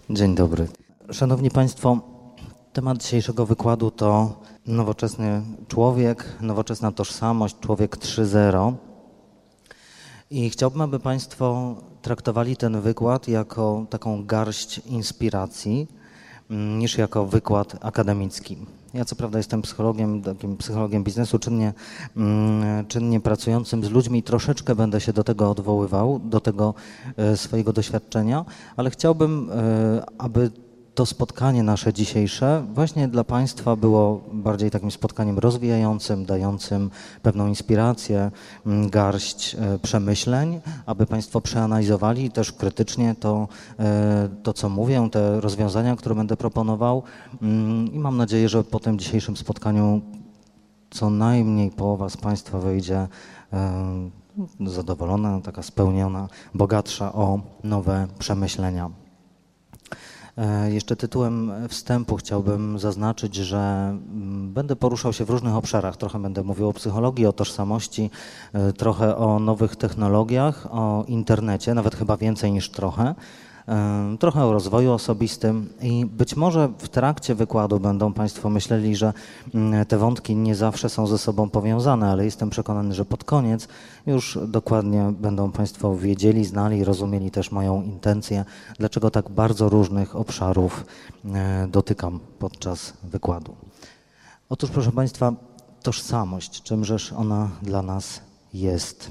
Dzień dobry. Szanowni Państwo, temat dzisiejszego wykładu to nowoczesny człowiek, nowoczesna tożsamość, człowiek 3.0. I chciałbym, aby Państwo traktowali ten wykład jako taką garść inspiracji, niż jako wykład akademicki. Ja co prawda jestem psychologiem, takim psychologiem biznesu, czynnie pracującym z ludźmi, troszeczkę będę się do tego odwoływał, do tego swojego doświadczenia, ale chciałbym, aby to spotkanie nasze dzisiejsze właśnie dla Państwa było bardziej takim spotkaniem rozwijającym, dającym pewną inspirację, garść przemyśleń, aby Państwo przeanalizowali też krytycznie to, co mówię, te rozwiązania, które będę proponował i mam nadzieję, że po tym dzisiejszym spotkaniu co najmniej połowa z Państwa wyjdzie zadowolona, taka spełniona, bogatsza o nowe przemyślenia. Jeszcze tytułem wstępu chciałbym zaznaczyć, że będę poruszał się w różnych obszarach. Trochę będę mówił o psychologii, o tożsamości, trochę o nowych technologiach, o internecie, nawet chyba więcej niż trochę o rozwoju osobistym i być może w trakcie wykładu będą Państwo myśleli, że te wątki nie zawsze są ze sobą powiązane, ale jestem przekonany, że pod koniec już dokładnie będą Państwo wiedzieli, znali, rozumieli też moją intencję, dlaczego tak bardzo różnych obszarów dotykam podczas wykładu. Otóż, proszę Państwa, tożsamość, czymżeż ona dla nas jest?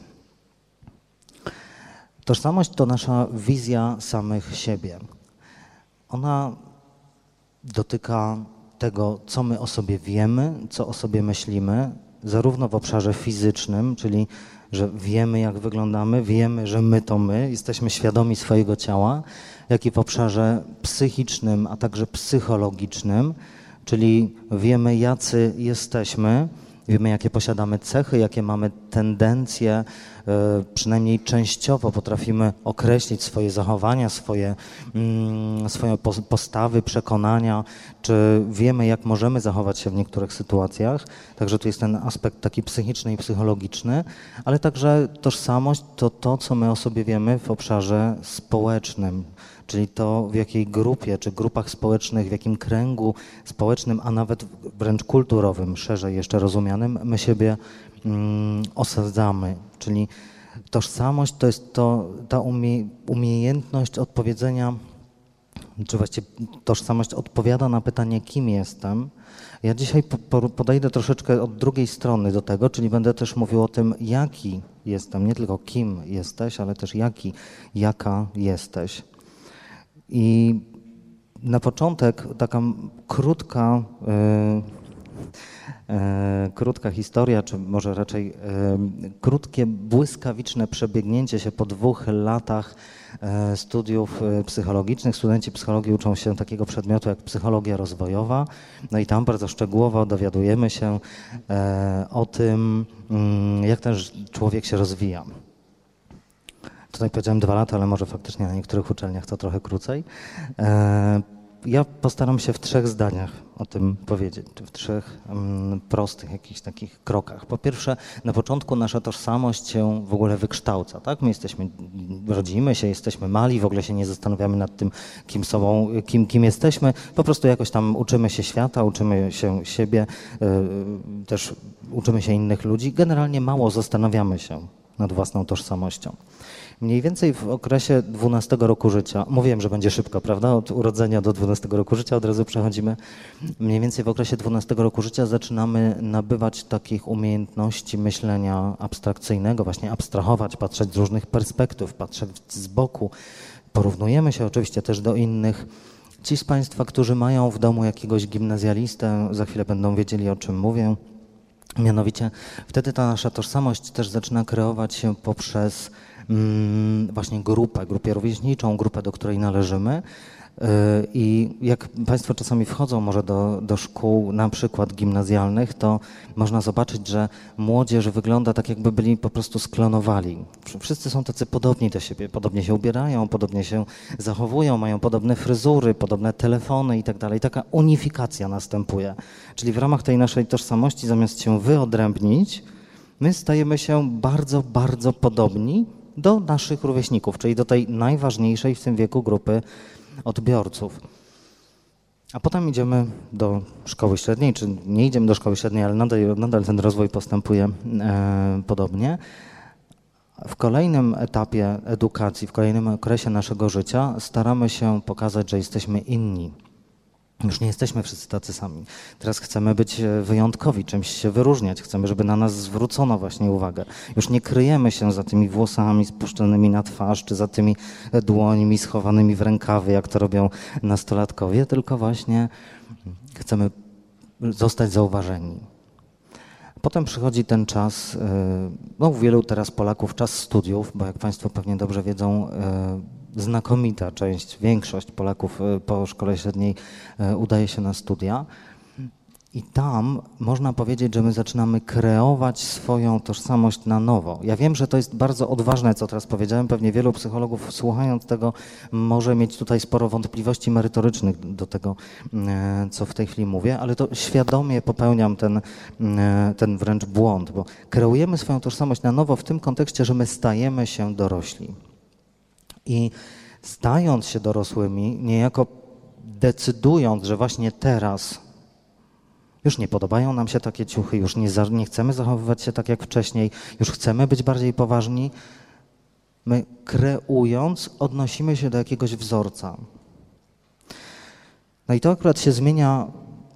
Tożsamość to nasza wizja samych siebie. Ona dotyka tego, co my o sobie wiemy, co o sobie myślimy, zarówno w obszarze fizycznym, czyli że wiemy, jak wyglądamy, wiemy, że my to my, jesteśmy świadomi swojego ciała, jak i w obszarze psychicznym, a także psychologicznym, czyli wiemy, jacy jesteśmy, wiemy, jakie posiadamy cechy, jakie mamy tendencje, przynajmniej częściowo potrafimy określić swoje zachowania, swoje postawy, przekonania, czy wiemy, jak możemy zachować się w niektórych sytuacjach. Także tu jest ten aspekt taki psychiczny i psychologiczny, ale także tożsamość to to, co my o sobie wiemy w obszarze społecznym, czyli to, w jakiej grupie czy grupach społecznych, w jakim kręgu społecznym, a nawet wręcz kulturowym, szerzej jeszcze rozumianym, my siebie osadzamy. Czyli tożsamość to jest ta umiejętność odpowiedzenia, czy właściwie tożsamość odpowiada na pytanie, kim jestem. Ja dzisiaj podejdę troszeczkę od drugiej strony do tego, czyli będę też mówił o tym, jaki jestem, nie tylko kim jesteś, ale też jaka jesteś. I na początek taka krótka historia, czy może raczej krótkie, błyskawiczne przebiegnięcie się po 2 latach studiów psychologicznych. Studenci psychologii uczą się takiego przedmiotu jak psychologia rozwojowa. No i tam bardzo szczegółowo dowiadujemy się o tym, jak ten człowiek się rozwija. Tutaj powiedziałem 2 lata, ale może faktycznie na niektórych uczelniach to trochę krócej. Ja postaram się w 3 zdaniach o tym powiedzieć, czy w 3 prostych jakichś takich krokach. Po pierwsze, na początku nasza tożsamość się w ogóle wykształca, tak? My rodzimy się, jesteśmy mali, w ogóle się nie zastanawiamy nad tym, kim jesteśmy. Po prostu jakoś tam uczymy się świata, uczymy się siebie, też uczymy się innych ludzi. Generalnie mało zastanawiamy się nad własną tożsamością. Mniej więcej w okresie 12 roku życia, mówiłem, że będzie szybko, prawda? Od urodzenia do 12 roku życia od razu przechodzimy. Mniej więcej w okresie 12 roku życia zaczynamy nabywać takich umiejętności myślenia abstrakcyjnego, właśnie abstrahować, patrzeć z różnych perspektyw, patrzeć z boku. Porównujemy się oczywiście też do innych. Ci z Państwa, którzy mają w domu jakiegoś gimnazjalistę, za chwilę będą wiedzieli, o czym mówię. Mianowicie wtedy ta nasza tożsamość też zaczyna kreować się poprzez właśnie grupę rówieśniczą, grupę, do której należymy. I jak Państwo czasami wchodzą może do szkół, na przykład gimnazjalnych, to można zobaczyć, że młodzież wygląda tak, jakby byli po prostu sklonowali. Wszyscy są tacy podobni do siebie, podobnie się ubierają, podobnie się zachowują, mają podobne fryzury, podobne telefony i tak dalej. Taka unifikacja następuje. Czyli w ramach tej naszej tożsamości, zamiast się wyodrębnić, my stajemy się bardzo, bardzo podobni do naszych rówieśników, czyli do tej najważniejszej w tym wieku grupy odbiorców. A potem idziemy do szkoły średniej, czy nie idziemy do szkoły średniej, ale nadal ten rozwój postępuje podobnie. W kolejnym etapie edukacji, w kolejnym okresie naszego życia staramy się pokazać, że jesteśmy inni. Już nie jesteśmy wszyscy tacy sami. Teraz chcemy być wyjątkowi, czymś się wyróżniać. Chcemy, żeby na nas zwrócono właśnie uwagę. Już nie kryjemy się za tymi włosami spuszczonymi na twarz, czy za tymi dłońmi schowanymi w rękawy, jak to robią nastolatkowie, tylko właśnie chcemy zostać zauważeni. Potem przychodzi ten czas, no u wielu teraz Polaków czas studiów, bo jak Państwo pewnie dobrze wiedzą, znakomita część, większość Polaków po szkole średniej udaje się na studia i tam można powiedzieć, że my zaczynamy kreować swoją tożsamość na nowo. Ja wiem, że to jest bardzo odważne, co teraz powiedziałem, pewnie wielu psychologów słuchając tego może mieć tutaj sporo wątpliwości merytorycznych do tego, co w tej chwili mówię, ale to świadomie popełniam ten wręcz błąd, bo kreujemy swoją tożsamość na nowo w tym kontekście, że my stajemy się dorośli. I stając się dorosłymi, niejako decydując, że właśnie teraz już nie podobają nam się takie ciuchy, już nie chcemy zachowywać się tak jak wcześniej, już chcemy być bardziej poważni, my kreując odnosimy się do jakiegoś wzorca. No i to akurat się zmienia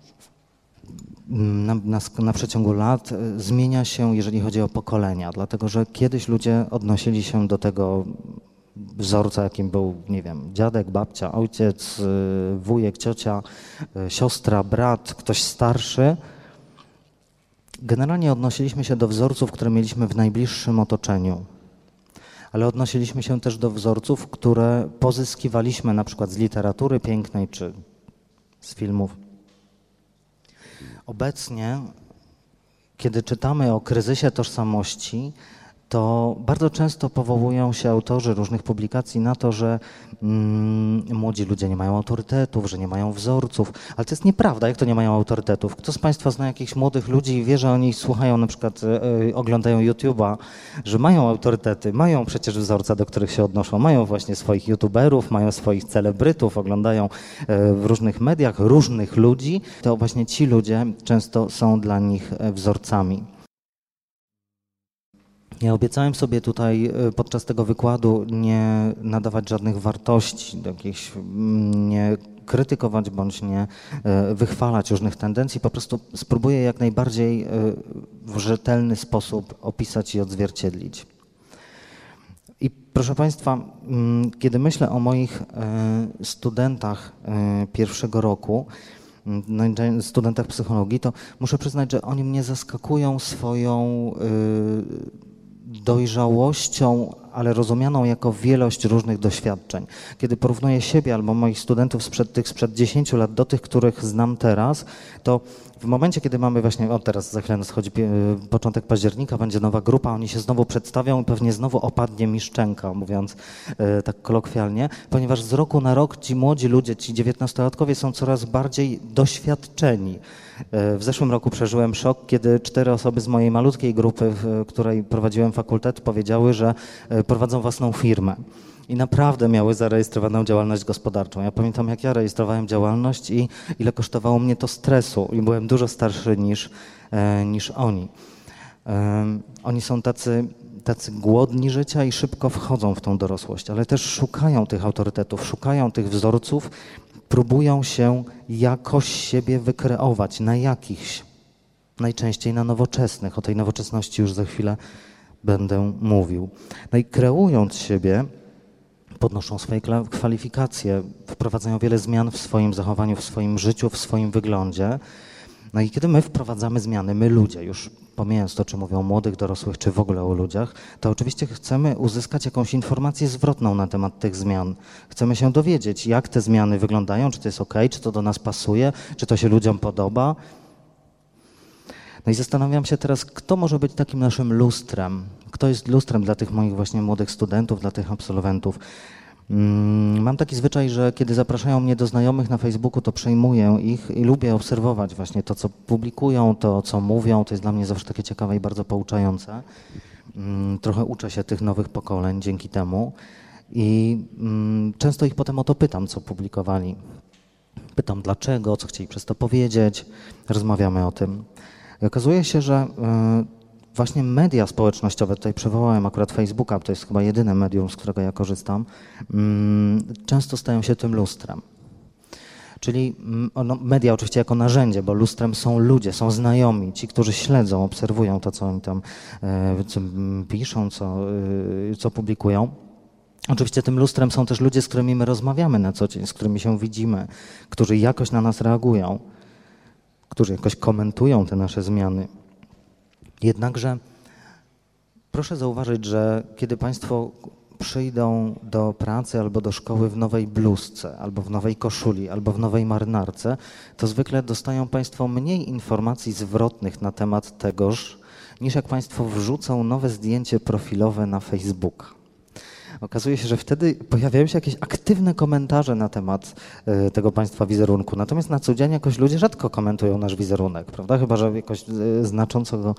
na przeciągu lat, zmienia się, jeżeli chodzi o pokolenia, dlatego że kiedyś ludzie odnosili się do tego wzorca, jakim był, nie wiem, dziadek, babcia, ojciec, wujek, ciocia, siostra, brat, ktoś starszy. Generalnie odnosiliśmy się do wzorców, które mieliśmy w najbliższym otoczeniu, ale odnosiliśmy się też do wzorców, które pozyskiwaliśmy na przykład z literatury pięknej czy z filmów. Obecnie, kiedy czytamy o kryzysie tożsamości, to bardzo często powołują się autorzy różnych publikacji na to, że młodzi ludzie nie mają autorytetów, że nie mają wzorców, ale to jest nieprawda, jak to nie mają autorytetów. Kto z Państwa zna jakichś młodych ludzi i wie, że oni słuchają, na przykład oglądają YouTube'a, że mają autorytety, mają przecież wzorca, do których się odnoszą, mają właśnie swoich youtuberów, mają swoich celebrytów, oglądają w różnych mediach różnych ludzi, to właśnie ci ludzie często są dla nich wzorcami. Ja obiecałem sobie tutaj podczas tego wykładu nie nadawać żadnych wartości, nie krytykować bądź nie wychwalać różnych tendencji, po prostu spróbuję jak najbardziej w rzetelny sposób opisać i odzwierciedlić. I proszę Państwa, kiedy myślę o moich studentach pierwszego roku, studentach psychologii, to muszę przyznać, że oni mnie zaskakują swoją dojrzałością, ale rozumianą jako wielość różnych doświadczeń. Kiedy porównuję siebie albo moich studentów sprzed 10 lat do tych, których znam teraz, to w momencie, kiedy mamy właśnie, teraz za chwilę nadchodzi początek października, będzie nowa grupa, oni się znowu przedstawią i pewnie znowu opadnie mi szczęka, mówiąc tak kolokwialnie, ponieważ z roku na rok ci młodzi ludzie, ci 19-latkowie są coraz bardziej doświadczeni. W zeszłym roku przeżyłem szok, kiedy 4 osoby z mojej malutkiej grupy, w której prowadziłem fakultet, powiedziały, że prowadzą własną firmę. I naprawdę miały zarejestrowaną działalność gospodarczą. Ja pamiętam, jak ja rejestrowałem działalność i ile kosztowało mnie to stresu. I byłem dużo starszy niż oni. Oni są tacy głodni życia i szybko wchodzą w tą dorosłość, ale też szukają tych autorytetów, szukają tych wzorców, próbują się jakoś siebie wykreować na jakichś, najczęściej na nowoczesnych. O tej nowoczesności już za chwilę będę mówił. No i kreując siebie, podnoszą swoje kwalifikacje, wprowadzają wiele zmian w swoim zachowaniu, w swoim życiu, w swoim wyglądzie. No i kiedy my wprowadzamy zmiany, my ludzie, już pomijając to, czy mówią o młodych, dorosłych, czy w ogóle o ludziach, to oczywiście chcemy uzyskać jakąś informację zwrotną na temat tych zmian. Chcemy się dowiedzieć, jak te zmiany wyglądają, czy to jest okej, czy to do nas pasuje, czy to się ludziom podoba. No i zastanawiam się teraz, kto może być takim naszym lustrem? Kto jest lustrem dla tych moich właśnie młodych studentów, dla tych absolwentów? Mam taki zwyczaj, że kiedy zapraszają mnie do znajomych na Facebooku, to przejmuję ich i lubię obserwować właśnie to, co publikują, to, co mówią. To jest dla mnie zawsze takie ciekawe i bardzo pouczające. Trochę uczę się tych nowych pokoleń dzięki temu. I często ich potem o to pytam, co publikowali. Pytam dlaczego, co chcieli przez to powiedzieć, rozmawiamy o tym. I okazuje się, że właśnie media społecznościowe, tutaj przywołałem akurat Facebooka, to jest chyba jedyne medium, z którego ja korzystam, często stają się tym lustrem. Czyli media oczywiście jako narzędzie, bo lustrem są ludzie, są znajomi, ci, którzy śledzą, obserwują to, co oni tam co piszą, co publikują. Oczywiście tym lustrem są też ludzie, z którymi my rozmawiamy na co dzień, z którymi się widzimy, którzy jakoś na nas reagują, którzy jakoś komentują te nasze zmiany. Jednakże proszę zauważyć, że kiedy Państwo przyjdą do pracy albo do szkoły w nowej bluzce, albo w nowej koszuli, albo w nowej marynarce, to zwykle dostają Państwo mniej informacji zwrotnych na temat tegoż, niż jak Państwo wrzucą nowe zdjęcie profilowe na Facebooka. Okazuje się, że wtedy pojawiają się jakieś aktywne komentarze na temat tego Państwa wizerunku. Natomiast na co dzień jakoś ludzie rzadko komentują nasz wizerunek, prawda? Chyba że jakoś znacząco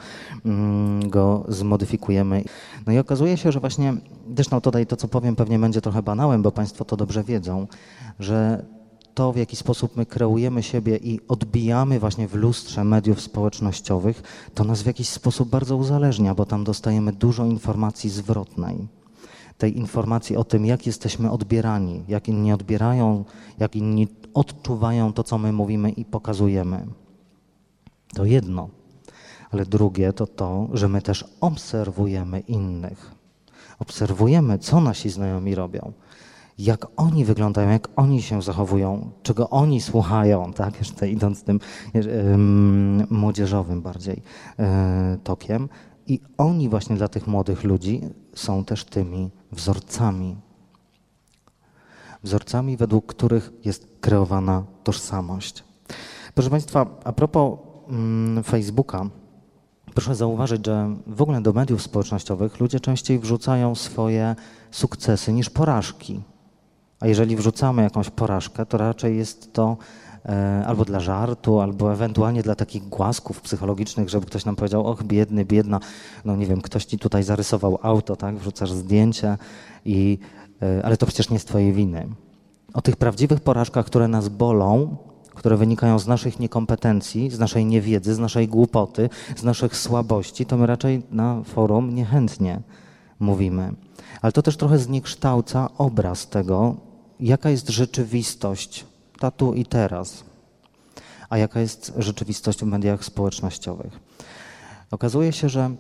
go zmodyfikujemy. No i okazuje się, że właśnie, zresztą tutaj to, co powiem, pewnie będzie trochę banałem, bo Państwo to dobrze wiedzą, że to, w jaki sposób my kreujemy siebie i odbijamy właśnie w lustrze mediów społecznościowych, to nas w jakiś sposób bardzo uzależnia, bo tam dostajemy dużo informacji zwrotnej. Tej informacji o tym, jak jesteśmy odbierani, jak inni odbierają, jak inni odczuwają to, co my mówimy i pokazujemy. To jedno, ale drugie to to, że my też obserwujemy innych. Obserwujemy, co nasi znajomi robią, jak oni wyglądają, jak oni się zachowują, czego oni słuchają, tak? Jeszcze idąc tym młodzieżowym bardziej tokiem. I oni właśnie dla tych młodych ludzi są też tymi wzorcami. Wzorcami, według których jest kreowana tożsamość. Proszę Państwa, a propos Facebooka, proszę zauważyć, że w ogóle do mediów społecznościowych ludzie częściej wrzucają swoje sukcesy niż porażki. A jeżeli wrzucamy jakąś porażkę, to raczej jest to albo dla żartu, albo ewentualnie dla takich głasków psychologicznych, żeby ktoś nam powiedział, och biedny, biedna, no nie wiem, ktoś ci tutaj zarysował auto, tak, wrzucasz zdjęcie, ale to przecież nie z twojej winy. O tych prawdziwych porażkach, które nas bolą, które wynikają z naszych niekompetencji, z naszej niewiedzy, z naszej głupoty, z naszych słabości, to my raczej na forum niechętnie mówimy. Ale to też trochę zniekształca obraz tego, jaka jest rzeczywistość tu i teraz, a jaka jest rzeczywistość w mediach społecznościowych. Okazuje się, że,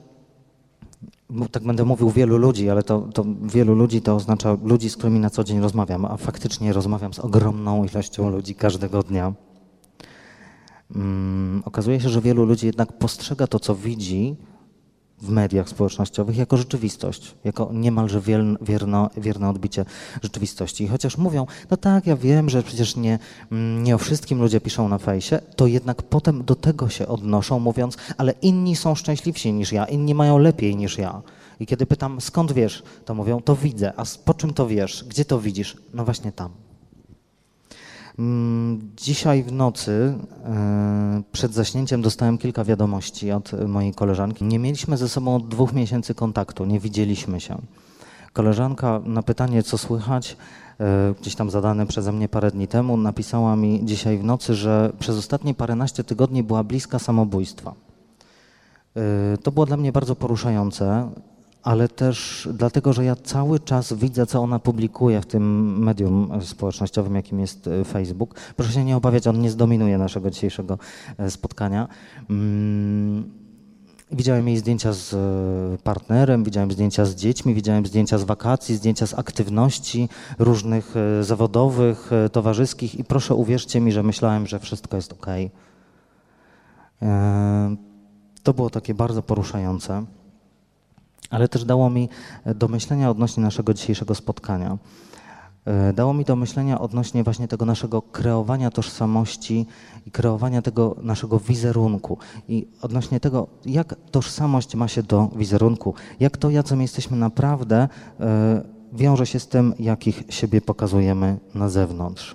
tak będę mówił wielu ludzi, ale to wielu ludzi to oznacza ludzi, z którymi na co dzień rozmawiam, a faktycznie rozmawiam z ogromną ilością ludzi każdego dnia. Okazuje się, że wielu ludzi jednak postrzega to, co widzi w mediach społecznościowych jako rzeczywistość, jako niemalże wierne odbicie rzeczywistości. I chociaż mówią, no tak, ja wiem, że przecież nie o wszystkim ludzie piszą na fejsie, to jednak potem do tego się odnoszą, mówiąc, ale inni są szczęśliwsi niż ja, inni mają lepiej niż ja. I kiedy pytam, skąd wiesz, to mówią, to widzę. A po czym to wiesz? Gdzie to widzisz? No właśnie tam. Dzisiaj w nocy przed zaśnięciem dostałem kilka wiadomości od mojej koleżanki. Nie mieliśmy ze sobą od 2 miesięcy kontaktu, nie widzieliśmy się. Koleżanka na pytanie, co słychać, gdzieś tam zadane przeze mnie parę dni temu, napisała mi dzisiaj w nocy, że przez ostatnie paręnaście tygodni była bliska samobójstwa. To było dla mnie bardzo poruszające, ale też dlatego, że ja cały czas widzę, co ona publikuje w tym medium społecznościowym, jakim jest Facebook. Proszę się nie obawiać, on nie zdominuje naszego dzisiejszego spotkania. Widziałem jej zdjęcia z partnerem, widziałem zdjęcia z dziećmi, widziałem zdjęcia z wakacji, zdjęcia z aktywności różnych zawodowych, towarzyskich i proszę uwierzcie mi, że myślałem, że wszystko jest okej. To było takie bardzo poruszające. Ale też dało mi do myślenia odnośnie naszego dzisiejszego spotkania. Dało mi do myślenia odnośnie właśnie tego naszego kreowania tożsamości i kreowania tego naszego wizerunku i odnośnie tego, jak tożsamość ma się do wizerunku, jak to, jacym jesteśmy naprawdę, wiąże się z tym, jakich siebie pokazujemy na zewnątrz.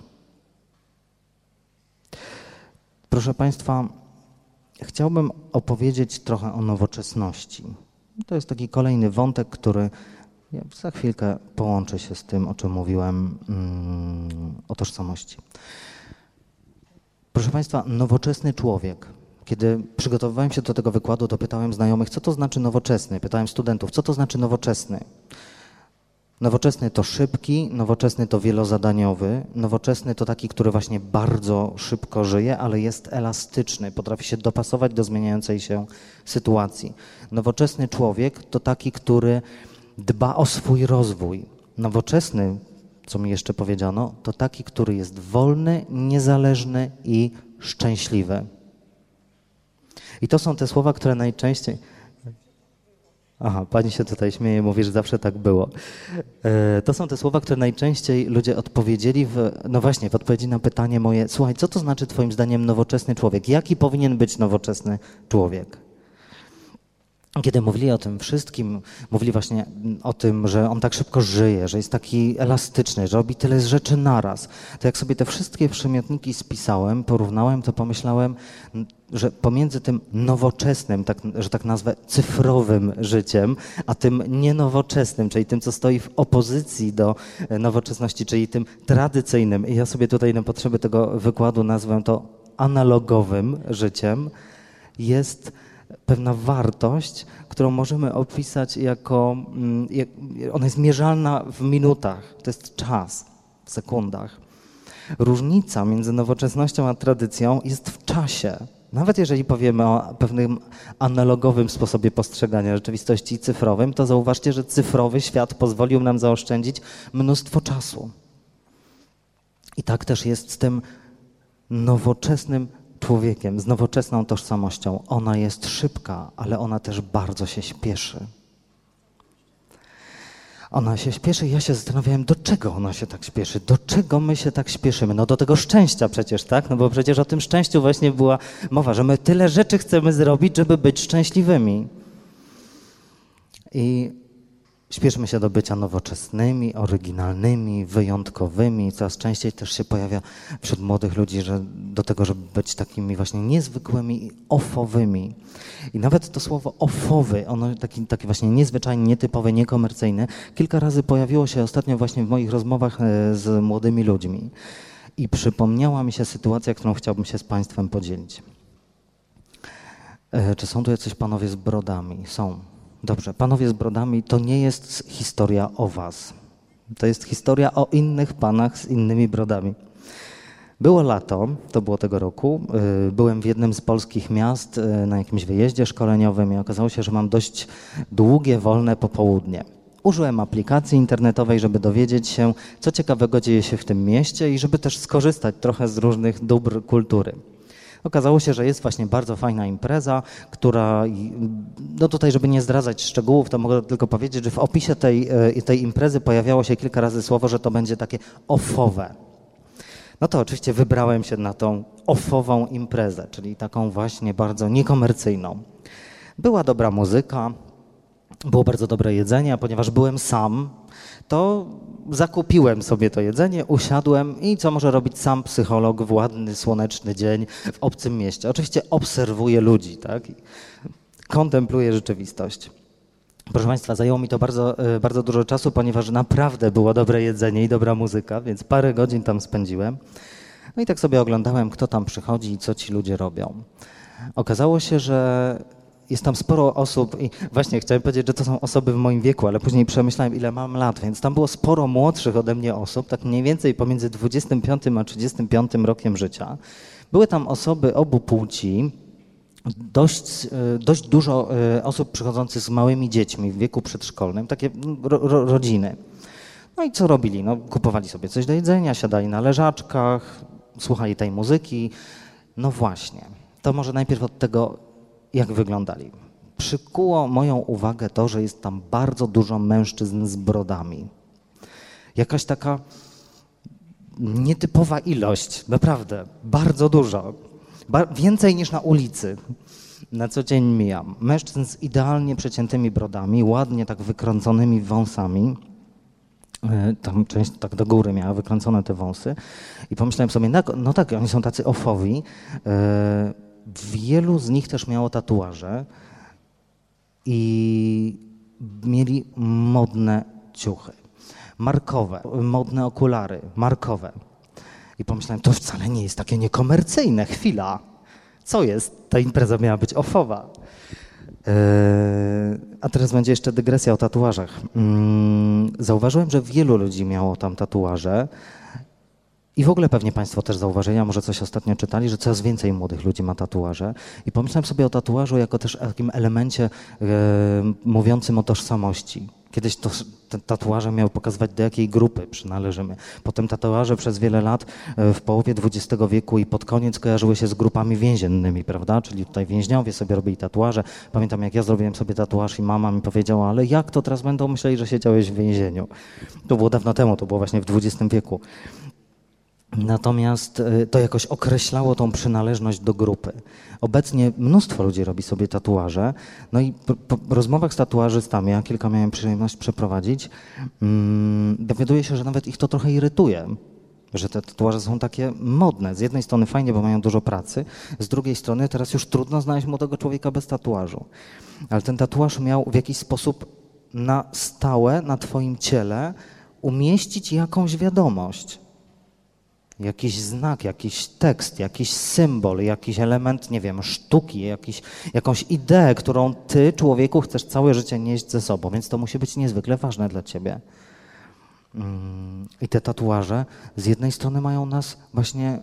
Proszę Państwa, chciałbym opowiedzieć trochę o nowoczesności. To jest taki kolejny wątek, który Ja za chwilkę połączę się z tym, o czym mówiłem, o tożsamości. Proszę Państwa, nowoczesny człowiek. Kiedy przygotowywałem się do tego wykładu, to pytałem znajomych, co to znaczy nowoczesny. Pytałem studentów, co to znaczy nowoczesny. Nowoczesny to szybki, nowoczesny to wielozadaniowy, nowoczesny to taki, który właśnie bardzo szybko żyje, ale jest elastyczny, potrafi się dopasować do zmieniającej się sytuacji. Nowoczesny człowiek to taki, który dba o swój rozwój. Nowoczesny, co mi jeszcze powiedziano, to taki, który jest wolny, niezależny i szczęśliwy. I to są te słowa, które najczęściej... Aha, pani się tutaj śmieje, mówi, że zawsze tak było. To są te słowa, które najczęściej ludzie odpowiedzieli no właśnie, w odpowiedzi na pytanie moje, słuchaj, co to znaczy twoim zdaniem nowoczesny człowiek? Jaki powinien być nowoczesny człowiek? Kiedy mówili o tym wszystkim, mówili właśnie o tym, że on tak szybko żyje, że jest taki elastyczny, że robi tyle rzeczy naraz. To jak sobie te wszystkie przymiotniki spisałem, porównałem, to pomyślałem, że pomiędzy tym nowoczesnym, że tak nazwę, cyfrowym życiem, a tym nienowoczesnym, czyli tym, co stoi w opozycji do nowoczesności, czyli tym tradycyjnym, i ja sobie tutaj na potrzeby tego wykładu nazwę to analogowym życiem, jest pewna wartość, którą możemy opisać jako, ona jest mierzalna w minutach, to jest czas, w sekundach. Różnica między nowoczesnością a tradycją jest w czasie. Nawet jeżeli powiemy o pewnym analogowym sposobie postrzegania rzeczywistości cyfrowym, to zauważcie, że cyfrowy świat pozwolił nam zaoszczędzić mnóstwo czasu. I tak też jest z tym nowoczesnym człowiekiem, z nowoczesną tożsamością. Ona jest szybka, ale ona też bardzo się śpieszy. Ona się śpieszy i ja się zastanawiałem, do czego ona się tak śpieszy, do czego my się tak śpieszymy. No do tego szczęścia przecież, tak? No bo przecież o tym szczęściu właśnie była mowa, że my tyle rzeczy chcemy zrobić, żeby być szczęśliwymi. I śpieszmy się do bycia nowoczesnymi, oryginalnymi, wyjątkowymi. Coraz częściej też się pojawia wśród młodych ludzi, że do tego, żeby być takimi właśnie niezwykłymi i ofowymi. I nawet to słowo ofowy, ono taki właśnie niezwyczajny, nietypowy, niekomercyjny, kilka razy pojawiło się ostatnio właśnie w moich rozmowach z młodymi ludźmi. I przypomniała mi się sytuacja, którą chciałbym się z Państwem podzielić. Czy są tu jacyś panowie z brodami? Są. Dobrze, panowie z brodami, to nie jest historia o was. To jest historia o innych panach z innymi brodami. Było lato, to było tego roku, byłem w jednym z polskich miast na jakimś wyjeździe szkoleniowym i okazało się, że mam dość długie, wolne popołudnie. Użyłem aplikacji internetowej, żeby dowiedzieć się, co ciekawego dzieje się w tym mieście i żeby też skorzystać trochę z różnych dóbr kultury. Okazało się, że jest właśnie bardzo fajna impreza, która, no tutaj, żeby nie zdradzać szczegółów, to mogę tylko powiedzieć, że w opisie tej imprezy pojawiało się kilka razy słowo, że to będzie takie ofowe. No to oczywiście wybrałem się na tą ofową imprezę, czyli taką właśnie bardzo niekomercyjną. Była dobra muzyka, było bardzo dobre jedzenie, a ponieważ byłem sam, to zakupiłem sobie to jedzenie, usiadłem i co może robić sam psycholog w ładny, słoneczny dzień w obcym mieście. Oczywiście obserwuję ludzi, tak? I kontempluję rzeczywistość. Proszę Państwa, zajęło mi to bardzo, bardzo dużo czasu, ponieważ naprawdę było dobre jedzenie i dobra muzyka, więc parę godzin tam spędziłem. No i tak sobie oglądałem, kto tam przychodzi i co ci ludzie robią. Okazało się, że jest tam sporo osób i właśnie chciałem powiedzieć, że to są osoby w moim wieku, ale później przemyślałem, ile mam lat, więc tam było sporo młodszych ode mnie osób, tak mniej więcej pomiędzy 25 a 35 rokiem życia. Były tam osoby obu płci, dość dużo osób przychodzących z małymi dziećmi w wieku przedszkolnym, takie rodziny. No i co robili? No, kupowali sobie coś do jedzenia, siadali na leżaczkach, słuchali tej muzyki. No właśnie, to może najpierw od tego, jak wyglądali. Przykuło moją uwagę to, że jest tam bardzo dużo mężczyzn z brodami. Jakaś taka nietypowa ilość, naprawdę, bardzo dużo. Więcej niż na ulicy. Na co dzień mijam. Mężczyzn z idealnie przeciętymi brodami, ładnie tak wykręconymi wąsami. Tam część tak do góry miała wykręcone te wąsy. I pomyślałem sobie, no tak, oni są tacy ofowi. Wielu z nich też miało tatuaże i mieli modne ciuchy, markowe, modne okulary, markowe. I pomyślałem, to wcale nie jest takie niekomercyjne, chwila. Co jest? Ta impreza miała być offowa. A teraz będzie jeszcze dygresja o tatuażach. Zauważyłem, że wielu ludzi miało tam tatuaże i w ogóle pewnie Państwo też zauważyli, a może coś ostatnio czytali, że coraz więcej młodych ludzi ma tatuaże. I pomyślałem sobie o tatuażu jako też takim elemencie mówiącym o tożsamości. Kiedyś te tatuaże miały pokazywać, do jakiej grupy przynależymy. Potem tatuaże przez wiele lat w połowie XX wieku i pod koniec kojarzyły się z grupami więziennymi, prawda? Czyli tutaj więźniowie sobie robili tatuaże. Pamiętam, jak ja zrobiłem sobie tatuaż i mama mi powiedziała, ale jak to teraz będą myśleli, że siedziałeś w więzieniu? To było dawno temu, to było właśnie w XX wieku. Natomiast to jakoś określało tą przynależność do grupy. Obecnie mnóstwo ludzi robi sobie tatuaże, no i po rozmowach z tatuażystami, ja kilka miałem przyjemność przeprowadzić, dowiaduję się, że nawet ich to trochę irytuje, że te tatuaże są takie modne. Z jednej strony fajnie, bo mają dużo pracy, z drugiej strony teraz już trudno znaleźć młodego człowieka bez tatuażu. Ale ten tatuaż miał w jakiś sposób na stałe, na twoim ciele umieścić jakąś wiadomość. Jakiś znak, jakiś tekst, jakiś symbol, jakiś element, nie wiem, sztuki, jakąś ideę, którą ty, człowieku, chcesz całe życie nieść ze sobą, więc to musi być niezwykle ważne dla ciebie. I te tatuaże z jednej strony mają nas właśnie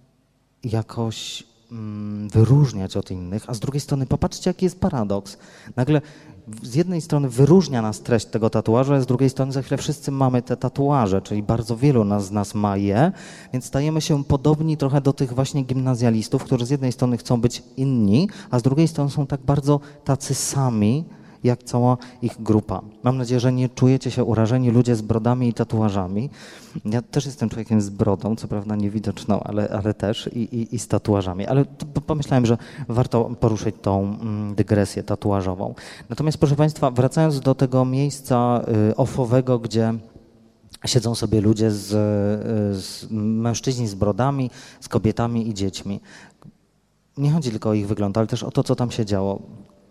jakoś wyróżniać od innych, a z drugiej strony popatrzcie, jaki jest paradoks. Nagle z jednej strony wyróżnia nas treść tego tatuażu, a z drugiej strony za chwilę wszyscy mamy te tatuaże, czyli bardzo wielu z nas ma je, więc stajemy się podobni trochę do tych właśnie gimnazjalistów, którzy z jednej strony chcą być inni, a z drugiej strony są tak bardzo tacy sami, jak cała ich grupa. Mam nadzieję, że nie czujecie się urażeni ludzie z brodami i tatuażami. Ja też jestem człowiekiem z brodą, co prawda niewidoczną, ale też i z tatuażami. Ale pomyślałem, że warto poruszyć tą dygresję tatuażową. Natomiast proszę Państwa, wracając do tego miejsca offowego, gdzie siedzą sobie ludzie mężczyźni z brodami, z kobietami i dziećmi. Nie chodzi tylko o ich wygląd, ale też o to, co tam się działo.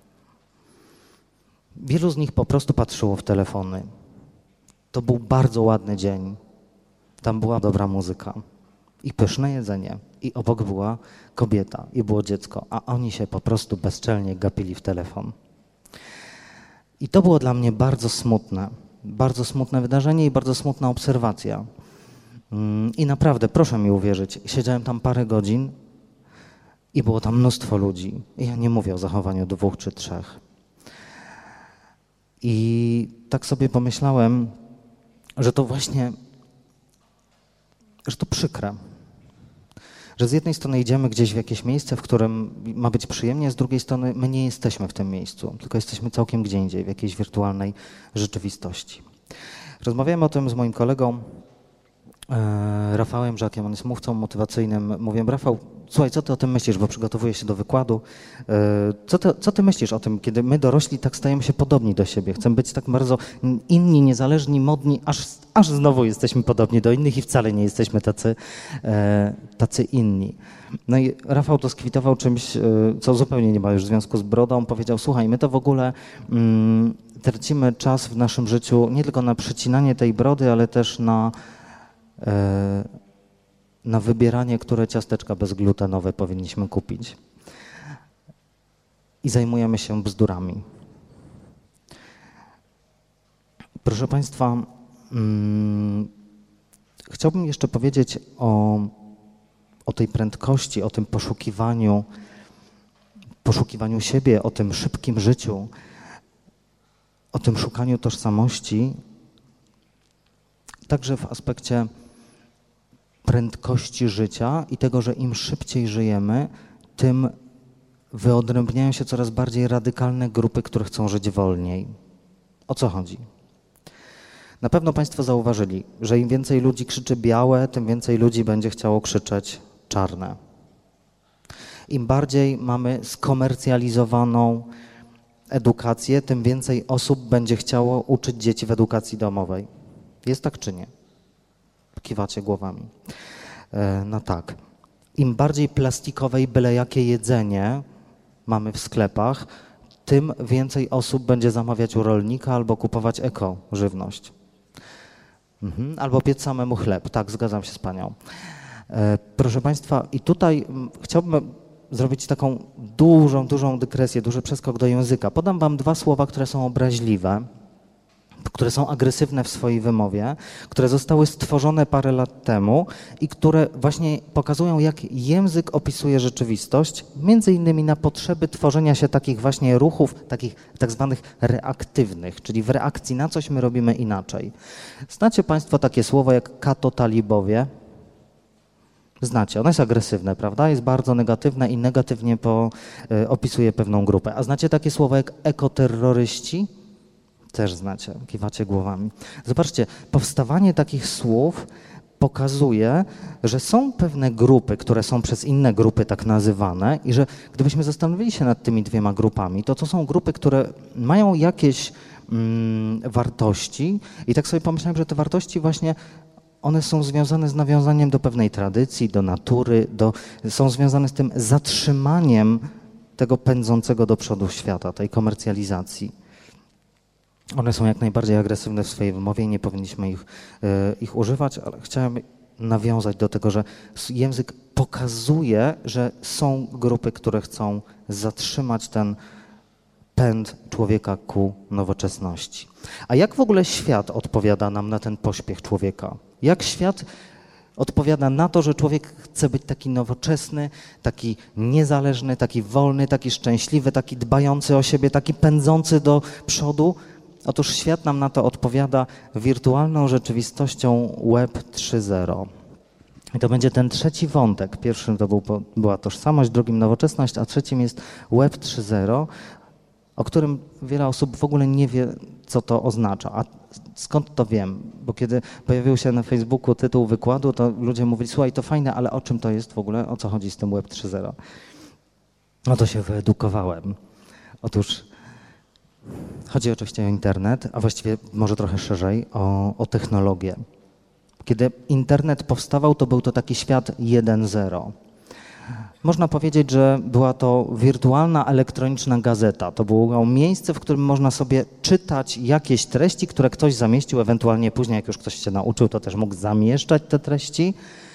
Wielu z nich po prostu patrzyło w telefony. To był bardzo ładny dzień. Tam była dobra muzyka i pyszne jedzenie. I obok była kobieta i było dziecko, a oni się po prostu bezczelnie gapili w telefon. I to było dla mnie bardzo smutne wydarzenie i bardzo smutna obserwacja. I naprawdę, proszę mi uwierzyć, siedziałem tam parę godzin i było tam mnóstwo ludzi. I ja nie mówię o zachowaniu 2 czy 3. I tak sobie pomyślałem, że to właśnie, że to przykre. Że z jednej strony idziemy gdzieś w jakieś miejsce, w którym ma być przyjemnie, a z drugiej strony my nie jesteśmy w tym miejscu, tylko jesteśmy całkiem gdzie indziej, w jakiejś wirtualnej rzeczywistości. Rozmawiałem o tym z moim kolegą Rafałem Żakiem, on jest mówcą motywacyjnym. Mówię, Rafał, słuchaj, co ty o tym myślisz, bo przygotowuję się do wykładu. Co ty myślisz o tym, kiedy my dorośli tak stajemy się podobni do siebie? Chcemy być tak bardzo inni, niezależni, modni, aż znowu jesteśmy podobni do innych i wcale nie jesteśmy tacy inni. No i Rafał to skwitował czymś, co zupełnie nie ma już związku z brodą. Powiedział, słuchaj, my to w ogóle tracimy czas w naszym życiu nie tylko na przecinanie tej brody, ale też na wybieranie, które ciasteczka bezglutenowe powinniśmy kupić. I zajmujemy się bzdurami. Proszę Państwa, chciałbym jeszcze powiedzieć o tej prędkości, o tym poszukiwaniu siebie, o tym szybkim życiu, o tym szukaniu tożsamości, także w aspekcie prędkości życia i tego, że im szybciej żyjemy, tym wyodrębniają się coraz bardziej radykalne grupy, które chcą żyć wolniej. O co chodzi? Na pewno Państwo zauważyli, że im więcej ludzi krzyczy białe, tym więcej ludzi będzie chciało krzyczeć czarne. Im bardziej mamy skomercjalizowaną edukację, tym więcej osób będzie chciało uczyć dzieci w edukacji domowej. Jest tak czy nie? Kiwacie głowami. No tak. Im bardziej plastikowe i byle jakie jedzenie mamy w sklepach, tym więcej osób będzie zamawiać u rolnika albo kupować eko żywność. Albo piec samemu chleb. Tak, zgadzam się z panią. Proszę państwa, i tutaj chciałbym zrobić taką dużą dygresję, duży przeskok do języka. Podam wam 2 słowa, które są obraźliwe, które są agresywne w swojej wymowie, które zostały stworzone parę lat temu i które właśnie pokazują, jak język opisuje rzeczywistość, między innymi na potrzeby tworzenia się takich właśnie ruchów, takich tak zwanych reaktywnych, czyli w reakcji na coś my robimy inaczej. Znacie państwo takie słowo jak katotalibowie? Znacie, ono jest agresywne, prawda? Jest bardzo negatywne i negatywnie opisuje pewną grupę. A znacie takie słowo jak ekoterroryści? Też znacie, kiwacie głowami. Zobaczcie, powstawanie takich słów pokazuje, że są pewne grupy, które są przez inne grupy tak nazywane i że gdybyśmy zastanowili się nad tymi 2 grupami, to są grupy, które mają jakieś wartości i tak sobie pomyślałem, że te wartości właśnie one są związane z nawiązaniem do pewnej tradycji, do natury, są związane z tym zatrzymaniem tego pędzącego do przodu świata, tej komercjalizacji. One są jak najbardziej agresywne w swojej wymowie i nie powinniśmy ich używać, ale chciałem nawiązać do tego, że język pokazuje, że są grupy, które chcą zatrzymać ten pęd człowieka ku nowoczesności. A jak w ogóle świat odpowiada nam na ten pośpiech człowieka? Jak świat odpowiada na to, że człowiek chce być taki nowoczesny, taki niezależny, taki wolny, taki szczęśliwy, taki dbający o siebie, taki pędzący do przodu? Otóż świat nam na to odpowiada wirtualną rzeczywistością Web 3.0. I to będzie ten trzeci wątek. Pierwszym to była tożsamość, drugim nowoczesność, a trzecim jest Web 3.0, o którym wiele osób w ogóle nie wie, co to oznacza. A skąd to wiem? Bo kiedy pojawił się na Facebooku tytuł wykładu, to ludzie mówili, słuchaj, to fajne, ale o czym to jest w ogóle? O co chodzi z tym Web 3.0? No to się wyedukowałem. Otóż chodzi oczywiście o internet, a właściwie może trochę szerzej o technologię. Kiedy internet powstawał, to był to taki świat 1.0. Można powiedzieć, że była to wirtualna elektroniczna gazeta. To było miejsce, w którym można sobie czytać jakieś treści, które ktoś zamieścił, ewentualnie później, jak już ktoś się nauczył, to też mógł zamieszczać te treści,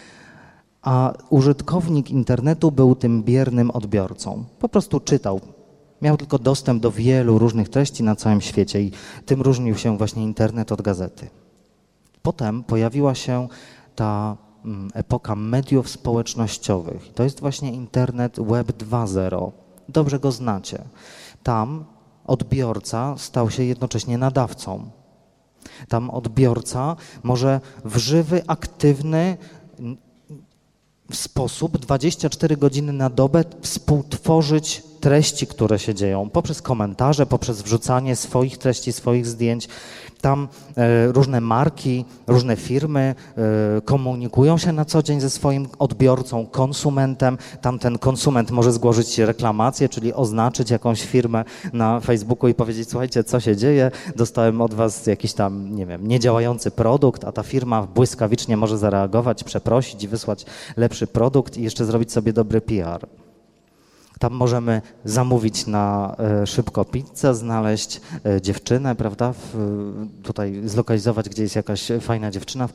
a użytkownik internetu był tym biernym odbiorcą. Po prostu czytał. Miał tylko dostęp do wielu różnych treści na całym świecie i tym różnił się właśnie internet od gazety. Potem pojawiła się ta epoka mediów społecznościowych. To jest właśnie internet Web 2.0. Dobrze go znacie. Tam odbiorca stał się jednocześnie nadawcą. Tam odbiorca może w żywy, aktywny sposób 24 godziny na dobę współtworzyć treści, które się dzieją, poprzez komentarze, poprzez wrzucanie swoich treści, swoich zdjęć. Tam różne marki, różne firmy komunikują się na co dzień ze swoim odbiorcą, konsumentem. Tam ten konsument może zgłosić reklamację, czyli oznaczyć jakąś firmę na Facebooku i powiedzieć, słuchajcie, co się dzieje, dostałem od was jakiś tam, nie wiem, niedziałający produkt, a ta firma błyskawicznie może zareagować, przeprosić i wysłać lepszy produkt i jeszcze zrobić sobie dobry PR. Tam możemy zamówić na szybko pizzę, znaleźć dziewczynę, prawda, tutaj zlokalizować, gdzie jest jakaś fajna dziewczyna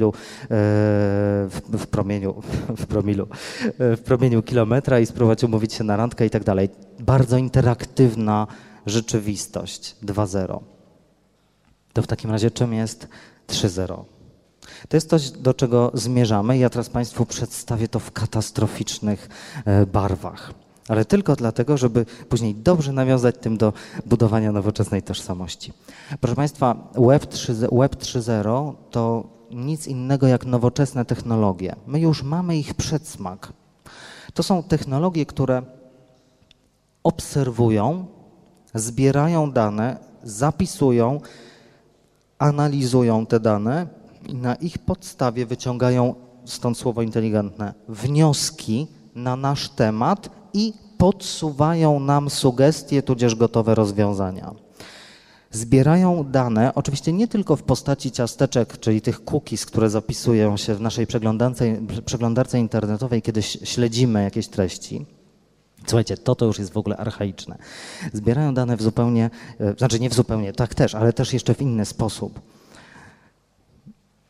w promieniu kilometra i spróbować umówić się na randkę i tak dalej. Bardzo interaktywna rzeczywistość 2.0. To w takim razie czym jest 3.0? To jest coś, do czego zmierzamy. Ja teraz Państwu przedstawię to w katastroficznych barwach. Ale tylko dlatego, żeby później dobrze nawiązać tym do budowania nowoczesnej tożsamości. Proszę Państwa, Web 3.0 to nic innego jak nowoczesne technologie. My już mamy ich przedsmak. To są technologie, które obserwują, zbierają dane, zapisują, analizują te dane i na ich podstawie wyciągają, stąd słowo inteligentne, wnioski na nasz temat i podsuwają nam sugestie, tudzież gotowe rozwiązania. Zbierają dane, oczywiście nie tylko w postaci ciasteczek, czyli tych cookies, które zapisują się w naszej przeglądarce internetowej, kiedy śledzimy jakieś treści. Słuchajcie, to już jest w ogóle archaiczne. Zbierają dane w zupełnie, znaczy nie w zupełnie, tak też, ale też jeszcze w inny sposób.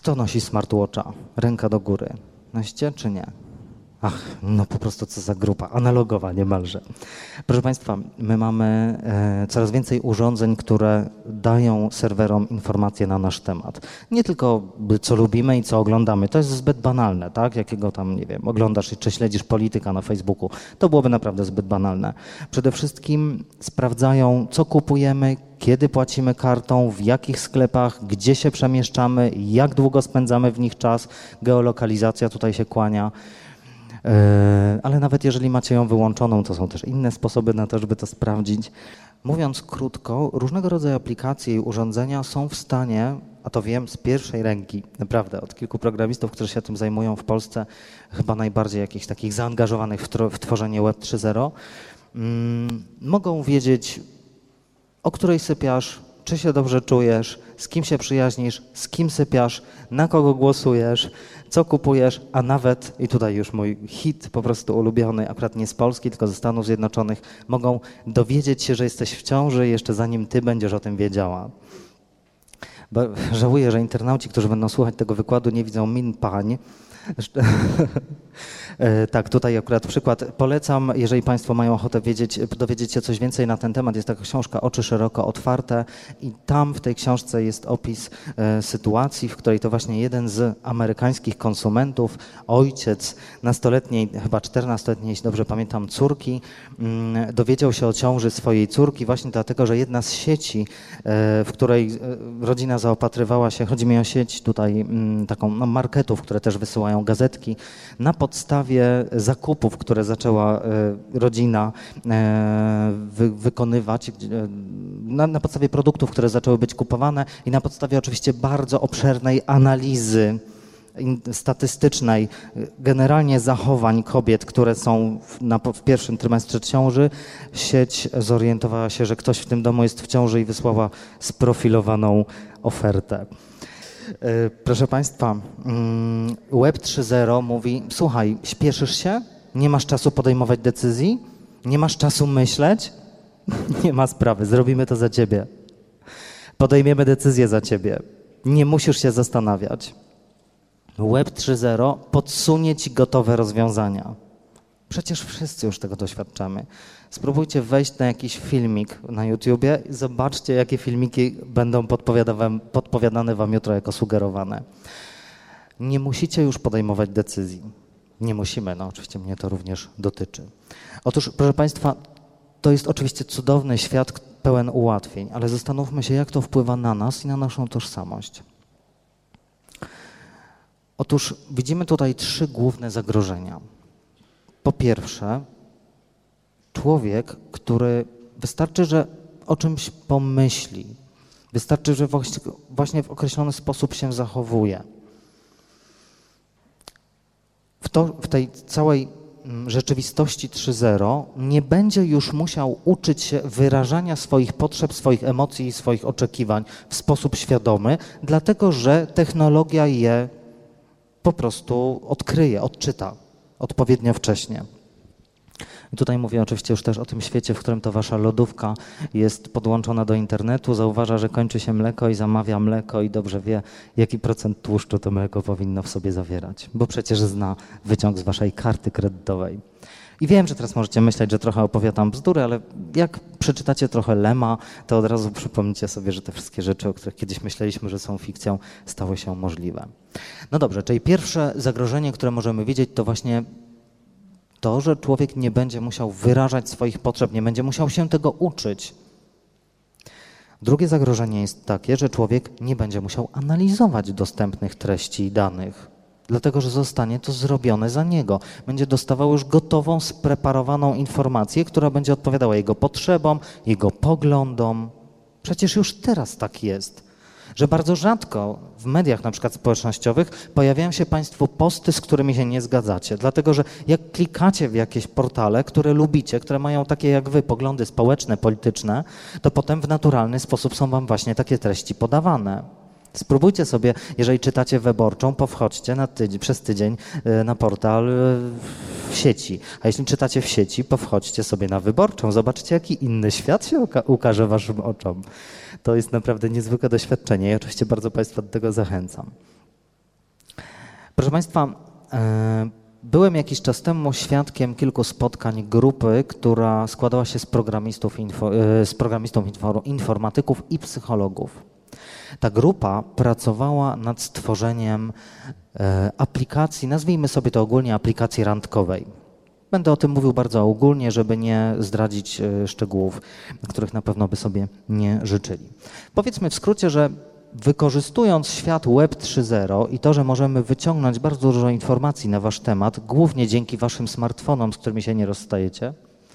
Kto nosi smartwatcha? Ręka do góry. Nosicie czy nie? Ach, no po prostu co za grupa, analogowa niemalże. Proszę Państwa, my mamy coraz więcej urządzeń, które dają serwerom informacje na nasz temat. Nie tylko co lubimy i co oglądamy, to jest zbyt banalne, tak? Jakiego tam, nie wiem, oglądasz czy śledzisz polityka na Facebooku, to byłoby naprawdę zbyt banalne. Przede wszystkim sprawdzają, co kupujemy, kiedy płacimy kartą, w jakich sklepach, gdzie się przemieszczamy, jak długo spędzamy w nich czas. Geolokalizacja tutaj się kłania. Ale nawet jeżeli macie ją wyłączoną, to są też inne sposoby na to, żeby to sprawdzić. Mówiąc krótko, różnego rodzaju aplikacje i urządzenia są w stanie, a to wiem z pierwszej ręki, naprawdę, od kilku programistów, którzy się tym zajmują w Polsce, chyba najbardziej jakichś takich zaangażowanych w tworzenie Web 3.0, mogą wiedzieć, o której sypiasz, czy się dobrze czujesz, z kim się przyjaźnisz, z kim sypiasz, na kogo głosujesz, co kupujesz, a nawet, i tutaj już mój hit po prostu ulubiony, akurat nie z Polski, tylko ze Stanów Zjednoczonych, mogą dowiedzieć się, że jesteś w ciąży jeszcze zanim ty będziesz o tym wiedziała. Bo żałuję, że internauci, którzy będą słuchać tego wykładu, nie widzą min pań. Tak, tutaj akurat przykład. Polecam, jeżeli Państwo mają ochotę dowiedzieć się coś więcej na ten temat. Jest taka książka Oczy szeroko otwarte i tam w tej książce jest opis sytuacji, w której to właśnie jeden z amerykańskich konsumentów, ojciec nastoletniej, chyba 14-letniej, jeśli dobrze pamiętam, córki, dowiedział się o ciąży swojej córki właśnie dlatego, że jedna z sieci, w której rodzina zaopatrywała się, chodzi mi o sieć tutaj taką marketów, które też wysyłają gazetki, na podstawie zakupów, które zaczęła rodzina wykonywać, na podstawie produktów, które zaczęły być kupowane i na podstawie oczywiście bardzo obszernej analizy statystycznej generalnie zachowań kobiet, które są w pierwszym trymestrze ciąży, sieć zorientowała się, że ktoś w tym domu jest w ciąży i wysłała sprofilowaną ofertę. Proszę Państwa, Web 3.0 mówi, słuchaj, śpieszysz się? Nie masz czasu podejmować decyzji? Nie masz czasu myśleć? Nie ma sprawy, zrobimy to za ciebie. Podejmiemy decyzję za ciebie. Nie musisz się zastanawiać. Web 3.0 podsunie ci gotowe rozwiązania. Przecież wszyscy już tego doświadczamy. Spróbujcie wejść na jakiś filmik na YouTubie i zobaczcie, jakie filmiki będą podpowiadane wam jutro jako sugerowane. Nie musicie już podejmować decyzji. Nie musimy, no oczywiście mnie to również dotyczy. Otóż, proszę Państwa, to jest oczywiście cudowny świat pełen ułatwień, ale zastanówmy się, jak to wpływa na nas i na naszą tożsamość. Otóż widzimy tutaj 3 główne zagrożenia. Po pierwsze, człowiek, który wystarczy, że o czymś pomyśli, wystarczy, że właśnie w określony sposób się zachowuje. W tej całej rzeczywistości 3.0 nie będzie już musiał uczyć się wyrażania swoich potrzeb, swoich emocji i swoich oczekiwań w sposób świadomy, dlatego że technologia je po prostu odkryje, odczyta odpowiednio wcześnie. I tutaj mówię oczywiście już też o tym świecie, w którym to wasza lodówka jest podłączona do internetu, zauważa, że kończy się mleko i zamawia mleko i dobrze wie, jaki procent tłuszczu to mleko powinno w sobie zawierać, bo przecież zna wyciąg z waszej karty kredytowej. I wiem, że teraz możecie myśleć, że trochę opowiadam bzdury, ale jak przeczytacie trochę Lema, to od razu przypomnicie sobie, że te wszystkie rzeczy, o których kiedyś myśleliśmy, że są fikcją, stały się możliwe. No dobrze, czyli pierwsze zagrożenie, które możemy widzieć, to właśnie to, że człowiek nie będzie musiał wyrażać swoich potrzeb, nie będzie musiał się tego uczyć. Drugie zagrożenie jest takie, że człowiek nie będzie musiał analizować dostępnych treści i danych, dlatego że zostanie to zrobione za niego. Będzie dostawał już gotową, spreparowaną informację, która będzie odpowiadała jego potrzebom, jego poglądom. Przecież już teraz tak jest, że bardzo rzadko w mediach na przykład społecznościowych pojawiają się Państwu posty, z którymi się nie zgadzacie, dlatego że jak klikacie w jakieś portale, które lubicie, które mają takie jak wy poglądy społeczne, polityczne, to potem w naturalny sposób są wam właśnie takie treści podawane. Spróbujcie sobie, jeżeli czytacie Wyborczą, powchodźcie przez tydzień na portal w sieci. A jeśli czytacie w sieci, powchodźcie sobie na Wyborczą. Zobaczcie, jaki inny świat się ukaże waszym oczom. To jest naprawdę niezwykłe doświadczenie i oczywiście bardzo Państwa do tego zachęcam. Proszę Państwa, byłem jakiś czas temu świadkiem kilku spotkań grupy, która składała się z informatyków i psychologów. Ta grupa pracowała nad stworzeniem aplikacji, nazwijmy sobie to ogólnie aplikacji randkowej. Będę o tym mówił bardzo ogólnie, żeby nie zdradzić szczegółów, których na pewno by sobie nie życzyli. Powiedzmy w skrócie, że wykorzystując świat Web 3.0 i to, że możemy wyciągnąć bardzo dużo informacji na wasz temat, głównie dzięki waszym smartfonom, z którymi się nie rozstajecie,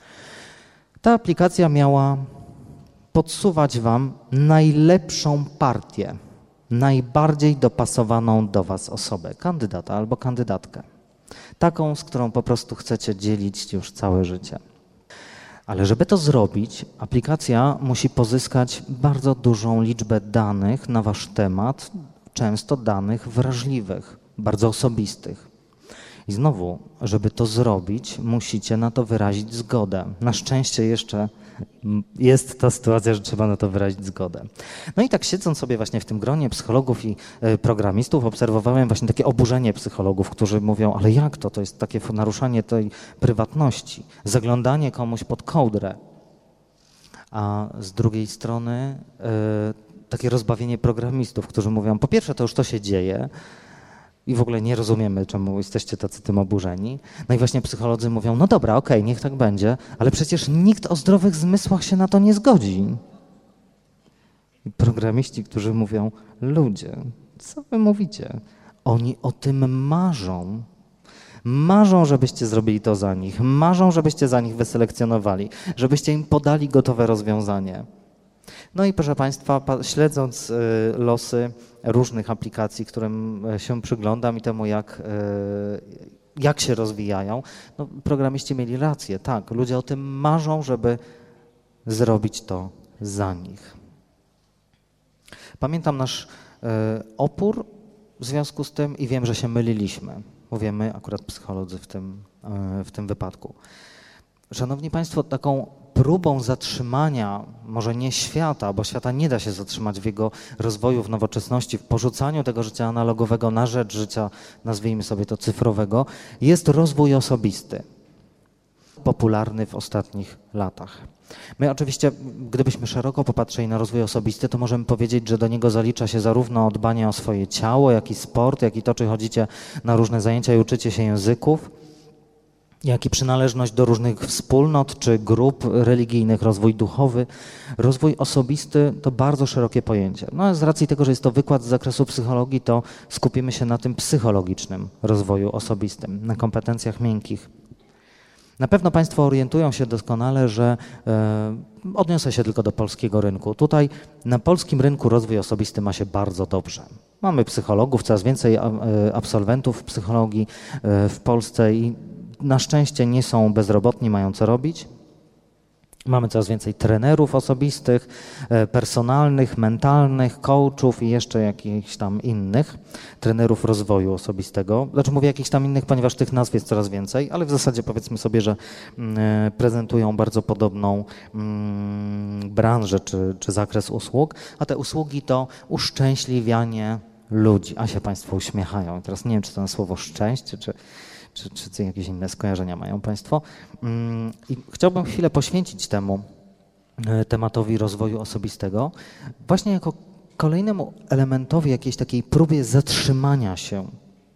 ta aplikacja miała podsuwać wam najlepszą partię, najbardziej dopasowaną do was osobę, kandydata albo kandydatkę. Taką, z którą po prostu chcecie dzielić już całe życie. Ale żeby to zrobić, aplikacja musi pozyskać bardzo dużą liczbę danych na wasz temat, często danych wrażliwych, bardzo osobistych. I znowu, żeby to zrobić, musicie na to wyrazić zgodę. Na szczęście jeszcze jest ta sytuacja, że trzeba na to wyrazić zgodę. No i tak siedząc sobie właśnie w tym gronie psychologów i programistów, obserwowałem właśnie takie oburzenie psychologów, którzy mówią, ale jak to? To jest takie naruszanie tej prywatności, zaglądanie komuś pod kołdrę. A z drugiej strony takie rozbawienie programistów, którzy mówią, po pierwsze to już to się dzieje, i w ogóle nie rozumiemy, czemu jesteście tacy tym oburzeni. No i właśnie psycholodzy mówią, no dobra, okej, niech tak będzie, ale przecież nikt o zdrowych zmysłach się na to nie zgodzi. I programiści, którzy mówią, ludzie, co wy mówicie? Oni o tym marzą. Marzą, żebyście zrobili to za nich. Marzą, żebyście za nich wyselekcjonowali, żebyście im podali gotowe rozwiązanie. No i proszę Państwa, śledząc losy różnych aplikacji, którym się przyglądam i temu, jak się rozwijają, no, programiści mieli rację, tak, ludzie o tym marzą, żeby zrobić to za nich. Pamiętam nasz opór w związku z tym i wiem, że się myliliśmy. Mówimy akurat psycholodzy w tym wypadku. Szanowni Państwo, taką próbą zatrzymania, może nie świata, bo świata nie da się zatrzymać w jego rozwoju, w nowoczesności, w porzucaniu tego życia analogowego na rzecz życia, nazwijmy sobie to cyfrowego, jest rozwój osobisty, popularny w ostatnich latach. My oczywiście, gdybyśmy szeroko popatrzyli na rozwój osobisty, to możemy powiedzieć, że do niego zalicza się zarówno dbanie o swoje ciało, jak i sport, jak i to, czy chodzicie na różne zajęcia i uczycie się języków, jak i przynależność do różnych wspólnot czy grup religijnych, rozwój duchowy. Rozwój osobisty to bardzo szerokie pojęcie. No a z racji tego, że jest to wykład z zakresu psychologii, to skupimy się na tym psychologicznym rozwoju osobistym, na kompetencjach miękkich. Na pewno Państwo orientują się doskonale, że odniosę się tylko do polskiego rynku. Tutaj na polskim rynku rozwój osobisty ma się bardzo dobrze. Mamy psychologów, coraz więcej absolwentów psychologii w Polsce i na szczęście nie są bezrobotni, mają co robić. Mamy coraz więcej trenerów osobistych, personalnych, mentalnych, coachów i jeszcze jakichś tam innych, trenerów rozwoju osobistego. Znaczy mówię jakichś tam innych, ponieważ tych nazw jest coraz więcej, ale w zasadzie powiedzmy sobie, że prezentują bardzo podobną branżę czy zakres usług, a te usługi to uszczęśliwianie ludzi. A się Państwo uśmiechają. Teraz nie wiem, czy to na słowo szczęście, czy jakieś inne skojarzenia mają Państwo. I chciałbym chwilę poświęcić temu tematowi rozwoju osobistego, właśnie jako kolejnemu elementowi jakiejś takiej próbie zatrzymania się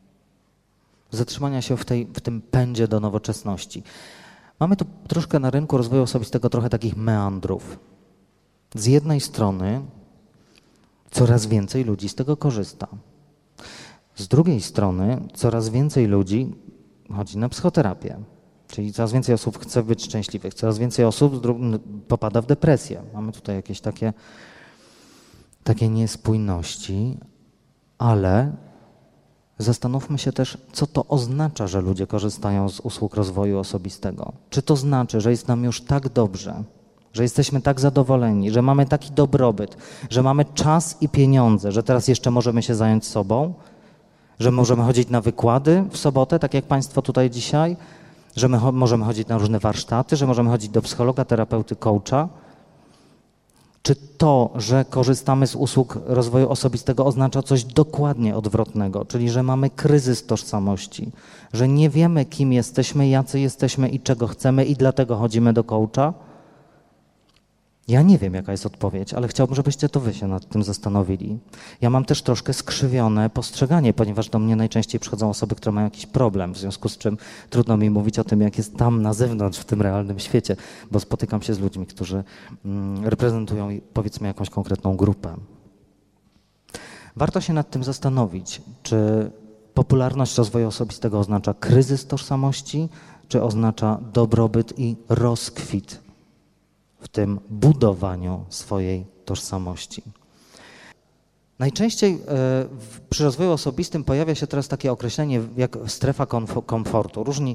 w tym pędzie do nowoczesności. Mamy tu troszkę na rynku rozwoju osobistego trochę takich meandrów. Z jednej strony coraz więcej ludzi z tego korzysta. Z drugiej strony coraz więcej ludzi chodzi na psychoterapię, czyli coraz więcej osób chce być szczęśliwych, coraz więcej osób popada w depresję. Mamy tutaj jakieś takie niespójności, ale zastanówmy się też, co to oznacza, że ludzie korzystają z usług rozwoju osobistego. Czy to znaczy, że jest nam już tak dobrze, że jesteśmy tak zadowoleni, że mamy taki dobrobyt, że mamy czas i pieniądze, że teraz jeszcze możemy się zająć sobą, że możemy chodzić na wykłady w sobotę, tak jak Państwo tutaj dzisiaj, że możemy chodzić na różne warsztaty, że możemy chodzić do psychologa, terapeuty, coacha. Czy to, że korzystamy z usług rozwoju osobistego oznacza coś dokładnie odwrotnego, czyli że mamy kryzys tożsamości, że nie wiemy, kim jesteśmy, jacy jesteśmy i czego chcemy i dlatego chodzimy do coacha? Ja nie wiem, jaka jest odpowiedź, ale chciałbym, żebyście to wy się nad tym zastanowili. Ja mam też troszkę skrzywione postrzeganie, ponieważ do mnie najczęściej przychodzą osoby, które mają jakiś problem, w związku z czym trudno mi mówić o tym, jak jest tam na zewnątrz, w tym realnym świecie, bo spotykam się z ludźmi, którzy reprezentują, powiedzmy, jakąś konkretną grupę. Warto się nad tym zastanowić, czy popularność rozwoju osobistego oznacza kryzys tożsamości, czy oznacza dobrobyt i rozkwit w tym budowaniu swojej tożsamości. Najczęściej przy rozwoju osobistym pojawia się teraz takie określenie jak strefa komfortu. Różni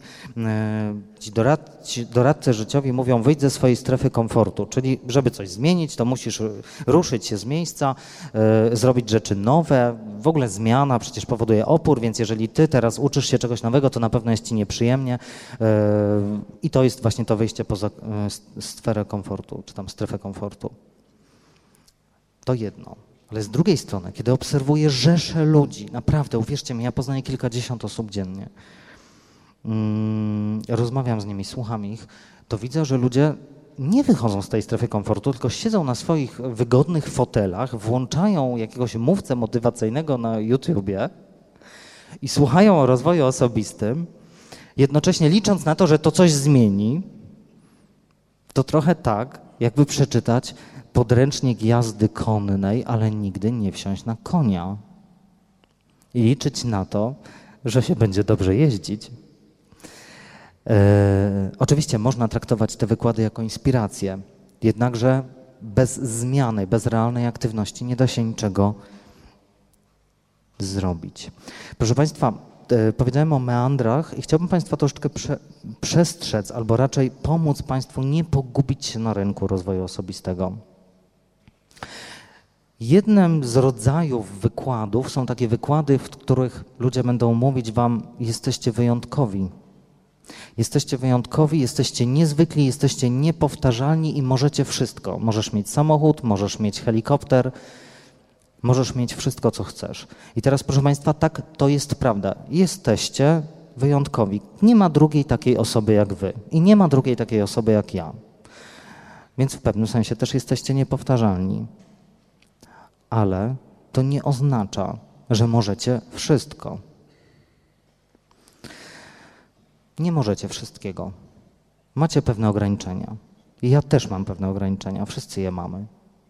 doradcy życiowi mówią: wyjdź ze swojej strefy komfortu, czyli żeby coś zmienić, to musisz ruszyć się z miejsca, zrobić rzeczy nowe. W ogóle zmiana przecież powoduje opór, więc jeżeli ty teraz uczysz się czegoś nowego, to na pewno jest ci nieprzyjemnie i to jest właśnie to wyjście poza sferę komfortu, czy tam strefę komfortu. To jedno. Ale z drugiej strony, kiedy obserwuję rzesze ludzi, naprawdę, uwierzcie mi, ja poznaję kilkadziesiąt osób dziennie, rozmawiam z nimi, słucham ich, to widzę, że ludzie nie wychodzą z tej strefy komfortu, tylko siedzą na swoich wygodnych fotelach, włączają jakiegoś mówcę motywacyjnego na YouTubie i słuchają o rozwoju osobistym, jednocześnie licząc na to, że to coś zmieni. To trochę tak, jakby przeczytać podręcznik jazdy konnej, ale nigdy nie wsiąść na konia i liczyć na to, że się będzie dobrze jeździć. Oczywiście można traktować te wykłady jako inspirację, jednakże bez zmiany, bez realnej aktywności nie da się niczego zrobić. Proszę Państwa, powiedziałem o meandrach i chciałbym Państwa troszeczkę przestrzec, albo raczej pomóc Państwu nie pogubić się na rynku rozwoju osobistego. Jednym z rodzajów wykładów są takie wykłady, w których ludzie będą mówić wam: jesteście wyjątkowi. Jesteście wyjątkowi, jesteście niezwykli, jesteście niepowtarzalni i możecie wszystko. Możesz mieć samochód, możesz mieć helikopter, możesz mieć wszystko, co chcesz. I teraz, proszę Państwa, tak, to jest prawda. Jesteście wyjątkowi. Nie ma drugiej takiej osoby jak wy i nie ma drugiej takiej osoby jak ja. Więc w pewnym sensie też jesteście niepowtarzalni. Ale to nie oznacza, że możecie wszystko. Nie możecie wszystkiego. Macie pewne ograniczenia. I ja też mam pewne ograniczenia. Wszyscy je mamy.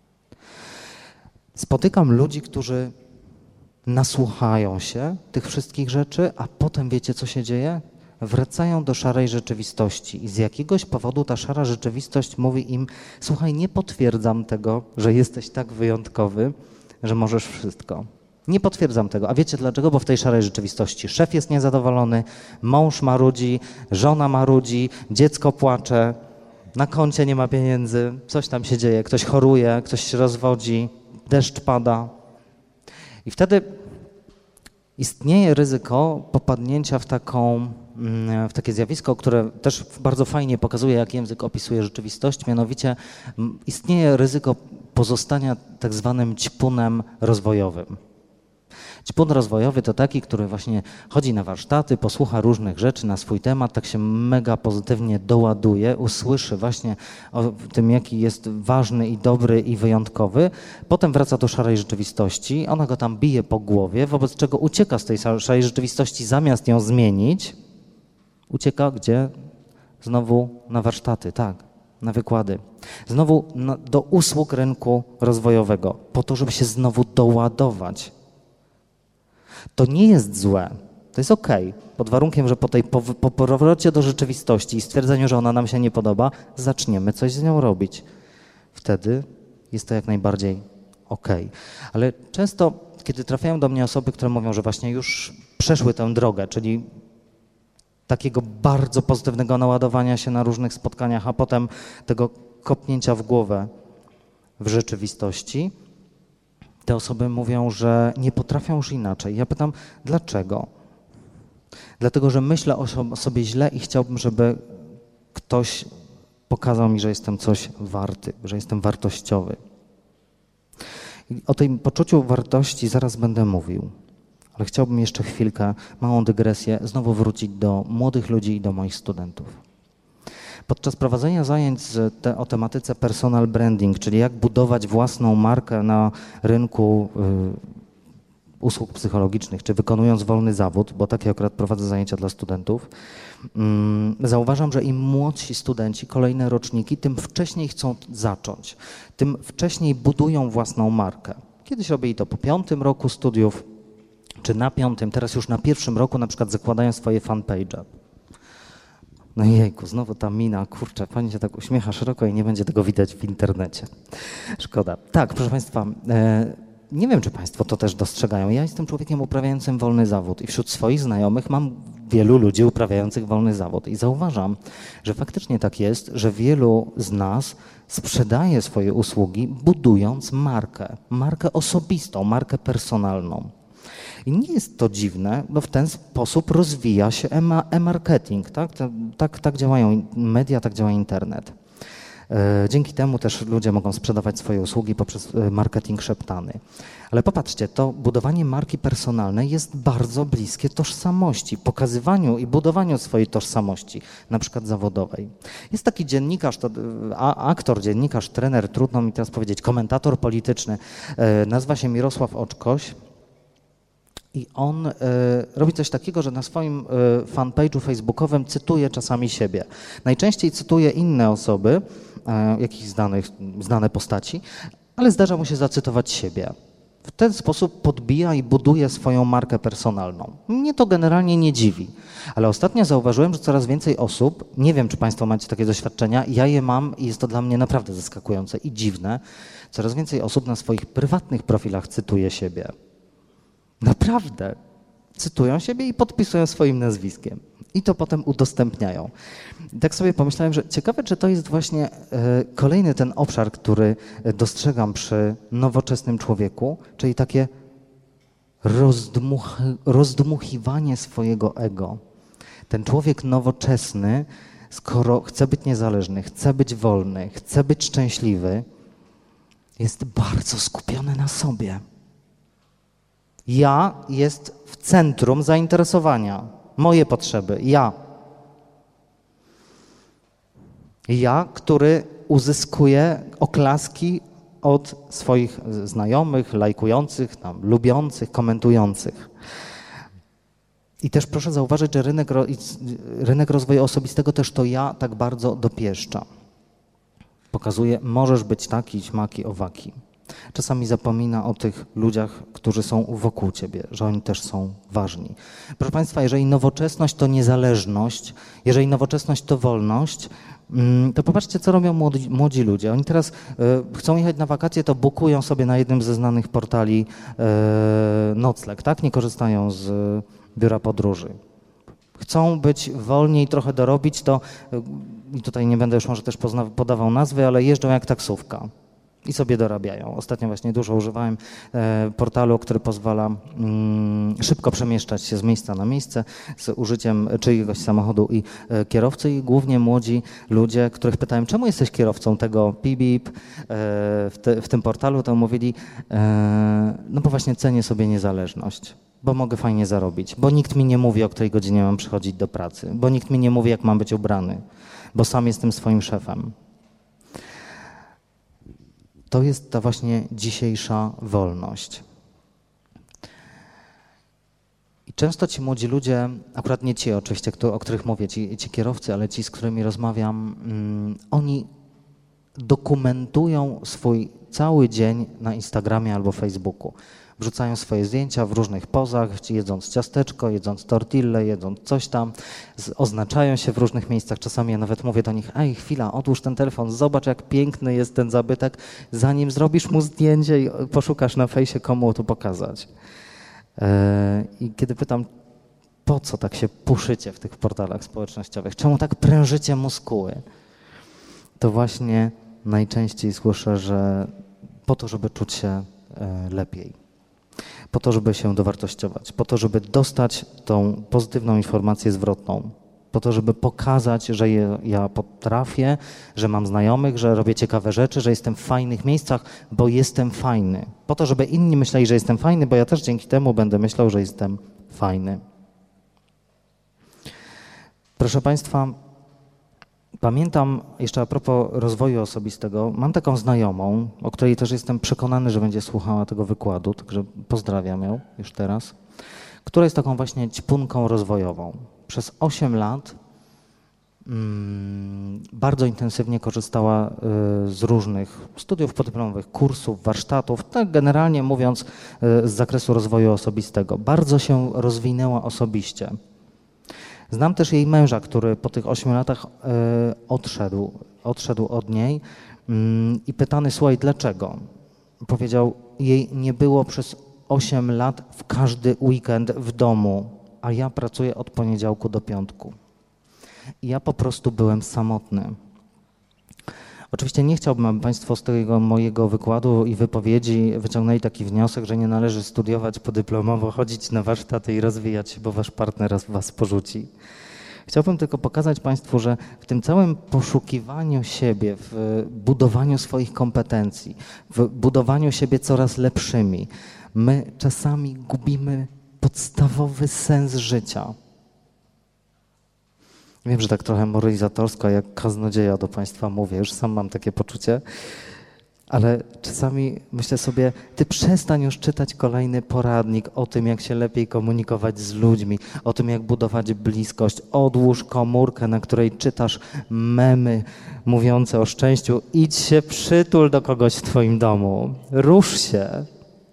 Spotykam ludzi, którzy nasłuchają się tych wszystkich rzeczy, a potem wiecie, co się dzieje? Wracają do szarej rzeczywistości i z jakiegoś powodu ta szara rzeczywistość mówi im: słuchaj, nie potwierdzam tego, że jesteś tak wyjątkowy, że możesz wszystko. Nie potwierdzam tego. A wiecie dlaczego? Bo w tej szarej rzeczywistości szef jest niezadowolony, mąż marudzi, żona marudzi, dziecko płacze, na koncie nie ma pieniędzy, coś tam się dzieje, ktoś choruje, ktoś się rozwodzi, deszcz pada. I wtedy istnieje ryzyko popadnięcia w takie zjawisko, które też bardzo fajnie pokazuje, jak język opisuje rzeczywistość, mianowicie istnieje ryzyko pozostania tak zwanym ćpunem rozwojowym. Ćpun rozwojowy to taki, który właśnie chodzi na warsztaty, posłucha różnych rzeczy na swój temat, tak się mega pozytywnie doładuje, usłyszy właśnie o tym, jaki jest ważny i dobry i wyjątkowy, potem wraca do szarej rzeczywistości, ona go tam bije po głowie, wobec czego ucieka z tej szarej rzeczywistości, zamiast ją zmienić, ucieka gdzie? Znowu na warsztaty, tak, na wykłady. Znowu do usług rynku rozwojowego, po to, żeby się znowu doładować. To nie jest złe, to jest okej, pod warunkiem, że po powrocie do rzeczywistości i stwierdzeniu, że ona nam się nie podoba, zaczniemy coś z nią robić. Wtedy jest to jak najbardziej okej. Ale często, kiedy trafiają do mnie osoby, które mówią, że właśnie już przeszły tę drogę, czyli takiego bardzo pozytywnego naładowania się na różnych spotkaniach, a potem tego kopnięcia w głowę w rzeczywistości, te osoby mówią, że nie potrafią już inaczej. Ja pytam, dlaczego? Dlatego, że myślę o sobie źle i chciałbym, żeby ktoś pokazał mi, że jestem coś warty, że jestem wartościowy. I o tym poczuciu wartości zaraz będę mówił, ale chciałbym jeszcze chwilkę, małą dygresję, znowu wrócić do młodych ludzi i do moich studentów. Podczas prowadzenia zajęć o tematyce personal branding, czyli jak budować własną markę na rynku usług psychologicznych, czy wykonując wolny zawód, bo takie akurat prowadzę zajęcia dla studentów, zauważam, że im młodsi studenci, kolejne roczniki, tym wcześniej chcą zacząć, tym wcześniej budują własną markę. Kiedyś robili to po 5. roku studiów, czy na 5., teraz już na 1. roku na przykład zakładają swoje fanpage'e. No jejku, znowu ta mina, kurczę, pani się tak uśmiecha szeroko i nie będzie tego widać w internecie. Szkoda. Tak, proszę Państwa, nie wiem, czy Państwo to też dostrzegają. Ja jestem człowiekiem uprawiającym wolny zawód i wśród swoich znajomych mam wielu ludzi uprawiających wolny zawód i zauważam, że faktycznie tak jest, że wielu z nas sprzedaje swoje usługi, budując markę osobistą, markę personalną. I nie jest to dziwne, bo w ten sposób rozwija się e-marketing, tak działają media, tak działa internet. Dzięki temu też ludzie mogą sprzedawać swoje usługi poprzez marketing szeptany. Ale popatrzcie, to budowanie marki personalnej jest bardzo bliskie tożsamości, pokazywaniu i budowaniu swojej tożsamości, na przykład zawodowej. Jest taki dziennikarz, aktor, dziennikarz, trener, trudno mi teraz powiedzieć, komentator polityczny, nazywa się Mirosław Oczkoś. I on robi coś takiego, że na swoim fanpage'u facebookowym cytuje czasami siebie. Najczęściej cytuje inne osoby, jakichś znane postaci, ale zdarza mu się zacytować siebie. W ten sposób podbija i buduje swoją markę personalną. Mnie to generalnie nie dziwi, ale ostatnio zauważyłem, że coraz więcej osób, nie wiem, czy Państwo macie takie doświadczenia, ja je mam i jest to dla mnie naprawdę zaskakujące i dziwne, coraz więcej osób na swoich prywatnych profilach cytuje siebie. Naprawdę. Cytują siebie i podpisują swoim nazwiskiem. I to potem udostępniają. I tak sobie pomyślałem, że ciekawe, czy to jest właśnie kolejny ten obszar, który dostrzegam przy nowoczesnym człowieku, czyli takie rozdmuchiwanie swojego ego. Ten człowiek nowoczesny, skoro chce być niezależny, chce być wolny, chce być szczęśliwy, jest bardzo skupiony na sobie. Ja jest w centrum zainteresowania, moje potrzeby, ja. Ja, który uzyskuje oklaski od swoich znajomych, lajkujących, lubiących, komentujących. I też proszę zauważyć, że rynek rozwoju osobistego też to ja tak bardzo dopieszcza. Pokazuje, możesz być taki, śmaki, owaki. Czasami zapomina o tych ludziach, którzy są wokół ciebie, że oni też są ważni. Proszę Państwa, jeżeli nowoczesność to niezależność, jeżeli nowoczesność to wolność, to popatrzcie, co robią młodzi ludzie. Oni teraz chcą jechać na wakacje, to bukują sobie na jednym ze znanych portali nocleg, tak? Nie korzystają z biura podróży. Chcą być wolni i trochę dorobić, to i tutaj nie będę już może też podawał nazwy, ale jeżdżą jak taksówka. I sobie dorabiają. Ostatnio właśnie dużo używałem portalu, który pozwala szybko przemieszczać się z miejsca na miejsce z użyciem czyjegoś samochodu i kierowcy i głównie młodzi ludzie, których pytałem, czemu jesteś kierowcą tego PBIP w tym portalu, to mówili, no bo właśnie cenię sobie niezależność, bo mogę fajnie zarobić, bo nikt mi nie mówi, o której godzinie mam przychodzić do pracy, bo nikt mi nie mówi, jak mam być ubrany, bo sam jestem swoim szefem. To jest ta właśnie dzisiejsza wolność. I często ci młodzi ludzie, akurat nie ci oczywiście, o których mówię, ci kierowcy, ale ci, z którymi rozmawiam, oni dokumentują swój cały dzień na Instagramie albo Facebooku. Wrzucają swoje zdjęcia w różnych pozach, jedząc ciasteczko, jedząc tortillę, jedząc coś tam, oznaczają się w różnych miejscach. Czasami ja nawet mówię do nich, ej, chwila, odłóż ten telefon, zobacz, jak piękny jest ten zabytek, zanim zrobisz mu zdjęcie i poszukasz na fejsie, komu to pokazać. I kiedy pytam, po co tak się puszycie w tych portalach społecznościowych, czemu tak prężycie muskuły, to właśnie najczęściej słyszę, że po to, żeby czuć się lepiej. Po to, żeby się dowartościować, po to, żeby dostać tą pozytywną informację zwrotną. Po to, żeby pokazać, że ja potrafię, że mam znajomych, że robię ciekawe rzeczy, że jestem w fajnych miejscach, bo jestem fajny. Po to, żeby inni myśleli, że jestem fajny, bo ja też dzięki temu będę myślał, że jestem fajny. Proszę Państwa, pamiętam jeszcze a propos rozwoju osobistego, mam taką znajomą, o której też jestem przekonany, że będzie słuchała tego wykładu, także pozdrawiam ją już teraz, która jest taką właśnie ćpunką rozwojową. Przez 8 lat bardzo intensywnie korzystała z różnych studiów podyplomowych, kursów, warsztatów, tak generalnie mówiąc z zakresu rozwoju osobistego. Bardzo się rozwinęła osobiście. Znam też jej męża, który po tych 8 latach odszedł od niej i pytany, słuchaj, dlaczego? Powiedział, jej nie było przez 8 lat w każdy weekend w domu, a ja pracuję od poniedziałku do piątku. I ja po prostu byłem samotny. Oczywiście nie chciałbym, aby Państwo z tego mojego wykładu i wypowiedzi wyciągnęli taki wniosek, że nie należy studiować podyplomowo, chodzić na warsztaty i rozwijać się, bo Wasz partner Was porzuci. Chciałbym tylko pokazać Państwu, że w tym całym poszukiwaniu siebie, w budowaniu swoich kompetencji, w budowaniu siebie coraz lepszymi, my czasami gubimy podstawowy sens życia. Wiem, że tak trochę moralizatorsko, jak kaznodzieja do Państwa mówię, już sam mam takie poczucie, ale czasami myślę sobie, ty przestań już czytać kolejny poradnik o tym, jak się lepiej komunikować z ludźmi, o tym, jak budować bliskość. Odłóż komórkę, na której czytasz memy mówiące o szczęściu. Idź się przytul do kogoś w twoim domu. Rusz się.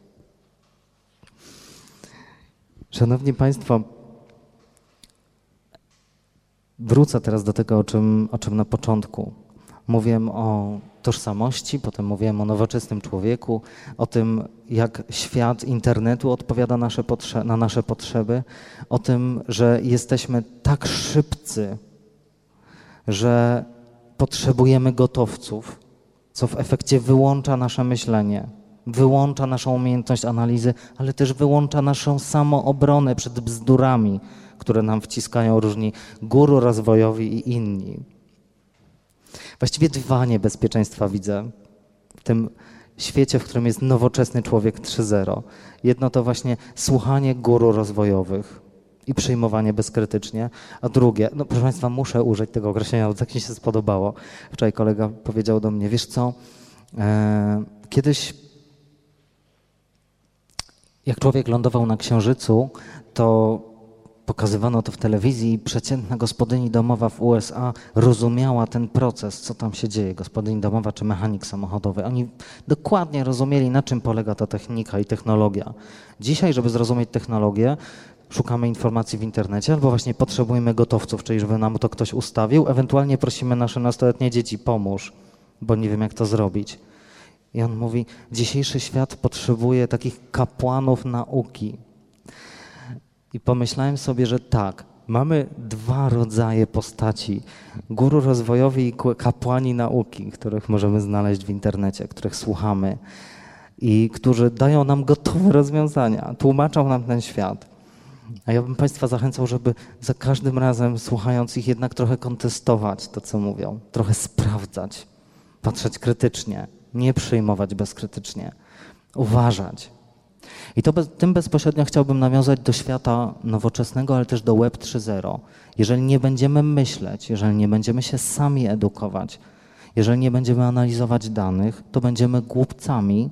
Szanowni Państwo, wrócę teraz do tego, o czym na początku. Mówiłem o tożsamości, potem mówiłem o nowoczesnym człowieku, o tym, jak świat internetu odpowiada na nasze potrzeby, o tym, że jesteśmy tak szybcy, że potrzebujemy gotowców, co w efekcie wyłącza nasze myślenie, wyłącza naszą umiejętność analizy, ale też wyłącza naszą samoobronę przed bzdurami, które nam wciskają różni guru rozwojowi i inni. Właściwie dwa niebezpieczeństwa widzę w tym świecie, w którym jest nowoczesny człowiek 3.0. Jedno to właśnie słuchanie guru rozwojowych i przyjmowanie bezkrytycznie, a drugie, no proszę Państwa, muszę użyć tego określenia, bo tak mi się spodobało. Wczoraj kolega powiedział do mnie, wiesz co, kiedyś jak człowiek lądował na Księżycu, to pokazywano to w telewizji i przeciętna gospodyni domowa w USA rozumiała ten proces, co tam się dzieje, gospodyni domowa czy mechanik samochodowy. Oni dokładnie rozumieli, na czym polega ta technika i technologia. Dzisiaj, żeby zrozumieć technologię, szukamy informacji w internecie albo właśnie potrzebujemy gotowców, czyli żeby nam to ktoś ustawił, ewentualnie prosimy nasze nastoletnie dzieci, pomóż, bo nie wiem, jak to zrobić. I on mówi, dzisiejszy świat potrzebuje takich kapłanów nauki. I pomyślałem sobie, że tak, mamy dwa rodzaje postaci. Guru rozwojowi i kapłani nauki, których możemy znaleźć w internecie, których słuchamy i którzy dają nam gotowe rozwiązania, tłumaczą nam ten świat. A ja bym Państwa zachęcał, żeby za każdym razem, słuchając ich, jednak trochę kontestować to, co mówią, trochę sprawdzać, patrzeć krytycznie, nie przyjmować bezkrytycznie, uważać. I tym bezpośrednio chciałbym nawiązać do świata nowoczesnego, ale też do Web 3.0. Jeżeli nie będziemy myśleć, jeżeli nie będziemy się sami edukować, jeżeli nie będziemy analizować danych, to będziemy głupcami,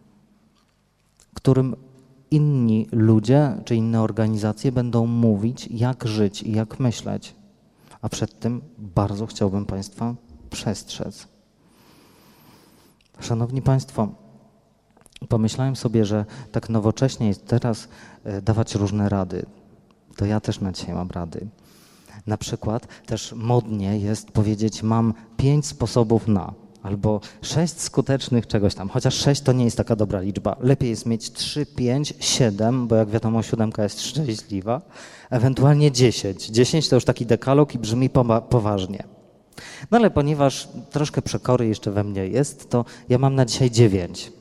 którym inni ludzie czy inne organizacje będą mówić, jak żyć i jak myśleć. A przed tym bardzo chciałbym Państwa przestrzec. Szanowni Państwo, pomyślałem sobie, że tak nowocześnie jest teraz dawać różne rady. To ja też na dzisiaj mam rady. Na przykład też modnie jest powiedzieć, mam 5 sposobów na, albo 6 skutecznych czegoś tam. Chociaż 6 to nie jest taka dobra liczba. Lepiej jest mieć 3, 5, 7, bo jak wiadomo 7 jest szczęśliwa, ewentualnie 10. 10 to już taki dekalog i brzmi poważnie. No ale ponieważ troszkę przekory jeszcze we mnie jest, to ja mam na dzisiaj 9.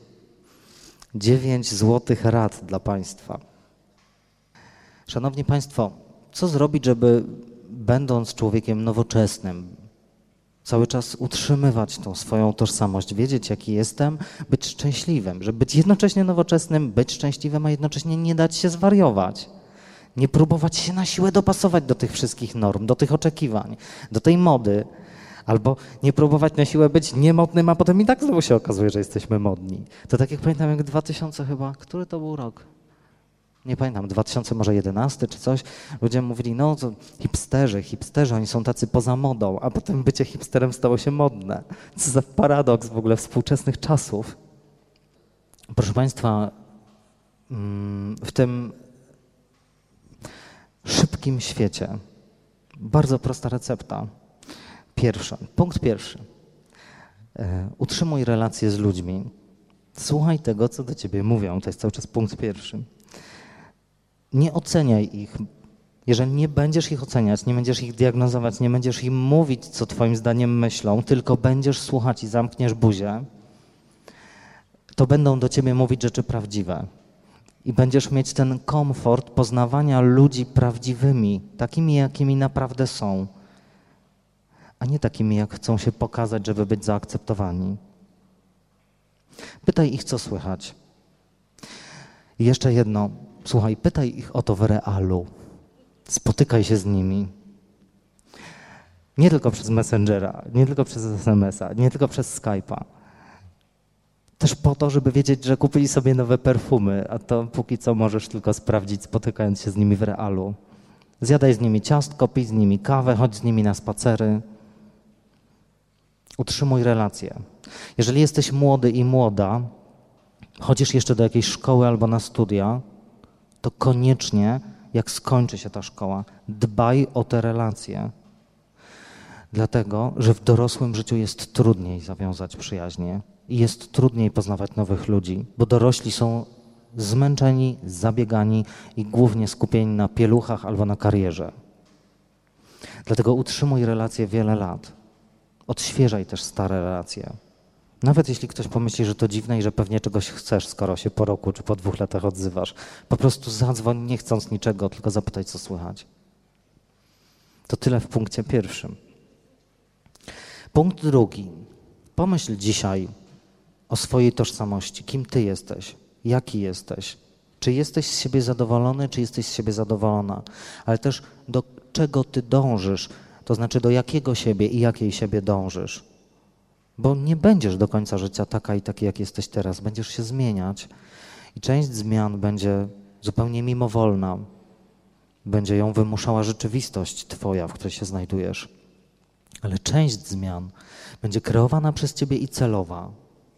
9 złotych rad dla Państwa. Szanowni Państwo, co zrobić, żeby będąc człowiekiem nowoczesnym, cały czas utrzymywać tą swoją tożsamość, wiedzieć jaki jestem, być szczęśliwym, żeby być jednocześnie nowoczesnym, być szczęśliwym, a jednocześnie nie dać się zwariować. Nie próbować się na siłę dopasować do tych wszystkich norm, do tych oczekiwań, do tej mody, albo nie próbować na siłę być niemodnym, a potem i tak znowu się okazuje, że jesteśmy modni. To tak jak pamiętam, jak 2000 chyba, który to był rok? Nie pamiętam, 2000 może 11 czy coś, ludzie mówili, no to hipsterzy, oni są tacy poza modą, a potem bycie hipsterem stało się modne. Co za paradoks w ogóle współczesnych czasów. Proszę Państwa, w tym szybkim świecie bardzo prosta recepta. Punkt pierwszy. Utrzymuj relacje z ludźmi. Słuchaj tego, co do ciebie mówią. To jest cały czas punkt pierwszy. Nie oceniaj ich. Jeżeli nie będziesz ich oceniać, nie będziesz ich diagnozować, nie będziesz im mówić, co twoim zdaniem myślą, tylko będziesz słuchać i zamkniesz buzię, to będą do ciebie mówić rzeczy prawdziwe. I będziesz mieć ten komfort poznawania ludzi prawdziwymi, takimi, jakimi naprawdę są, a nie takimi, jak chcą się pokazać, żeby być zaakceptowani. Pytaj ich, co słychać. I jeszcze jedno. Słuchaj, pytaj ich o to w realu. Spotykaj się z nimi. Nie tylko przez Messengera, nie tylko przez SMS-a, nie tylko przez Skype'a. Też po to, żeby wiedzieć, że kupili sobie nowe perfumy, a to póki co możesz tylko sprawdzić, spotykając się z nimi w realu. Zjadaj z nimi ciastko, pij z nimi kawę, chodź z nimi na spacery. Utrzymuj relacje. Jeżeli jesteś młody i młoda, chodzisz jeszcze do jakiejś szkoły albo na studia, to koniecznie, jak skończy się ta szkoła, dbaj o te relacje. Dlatego, że w dorosłym życiu jest trudniej zawiązać przyjaźnie i jest trudniej poznawać nowych ludzi, bo dorośli są zmęczeni, zabiegani i głównie skupieni na pieluchach albo na karierze. Dlatego utrzymuj relacje wiele lat. Odświeżaj też stare relacje. Nawet jeśli ktoś pomyśli, że to dziwne i że pewnie czegoś chcesz, skoro się po roku czy po 2 latach odzywasz. Po prostu zadzwoń, nie chcąc niczego, tylko zapytaj, co słychać. To tyle w punkcie pierwszym. Punkt drugi. Pomyśl dzisiaj o swojej tożsamości. Kim ty jesteś? Jaki jesteś? Czy jesteś z siebie zadowolony, czy jesteś z siebie zadowolona? Ale też do czego ty dążysz? To znaczy do jakiego siebie i jakiej siebie dążysz? Bo nie będziesz do końca życia taka i taki, jak jesteś teraz. Będziesz się zmieniać i część zmian będzie zupełnie mimowolna. Będzie ją wymuszała rzeczywistość twoja, w której się znajdujesz. Ale część zmian będzie kreowana przez ciebie i celowa.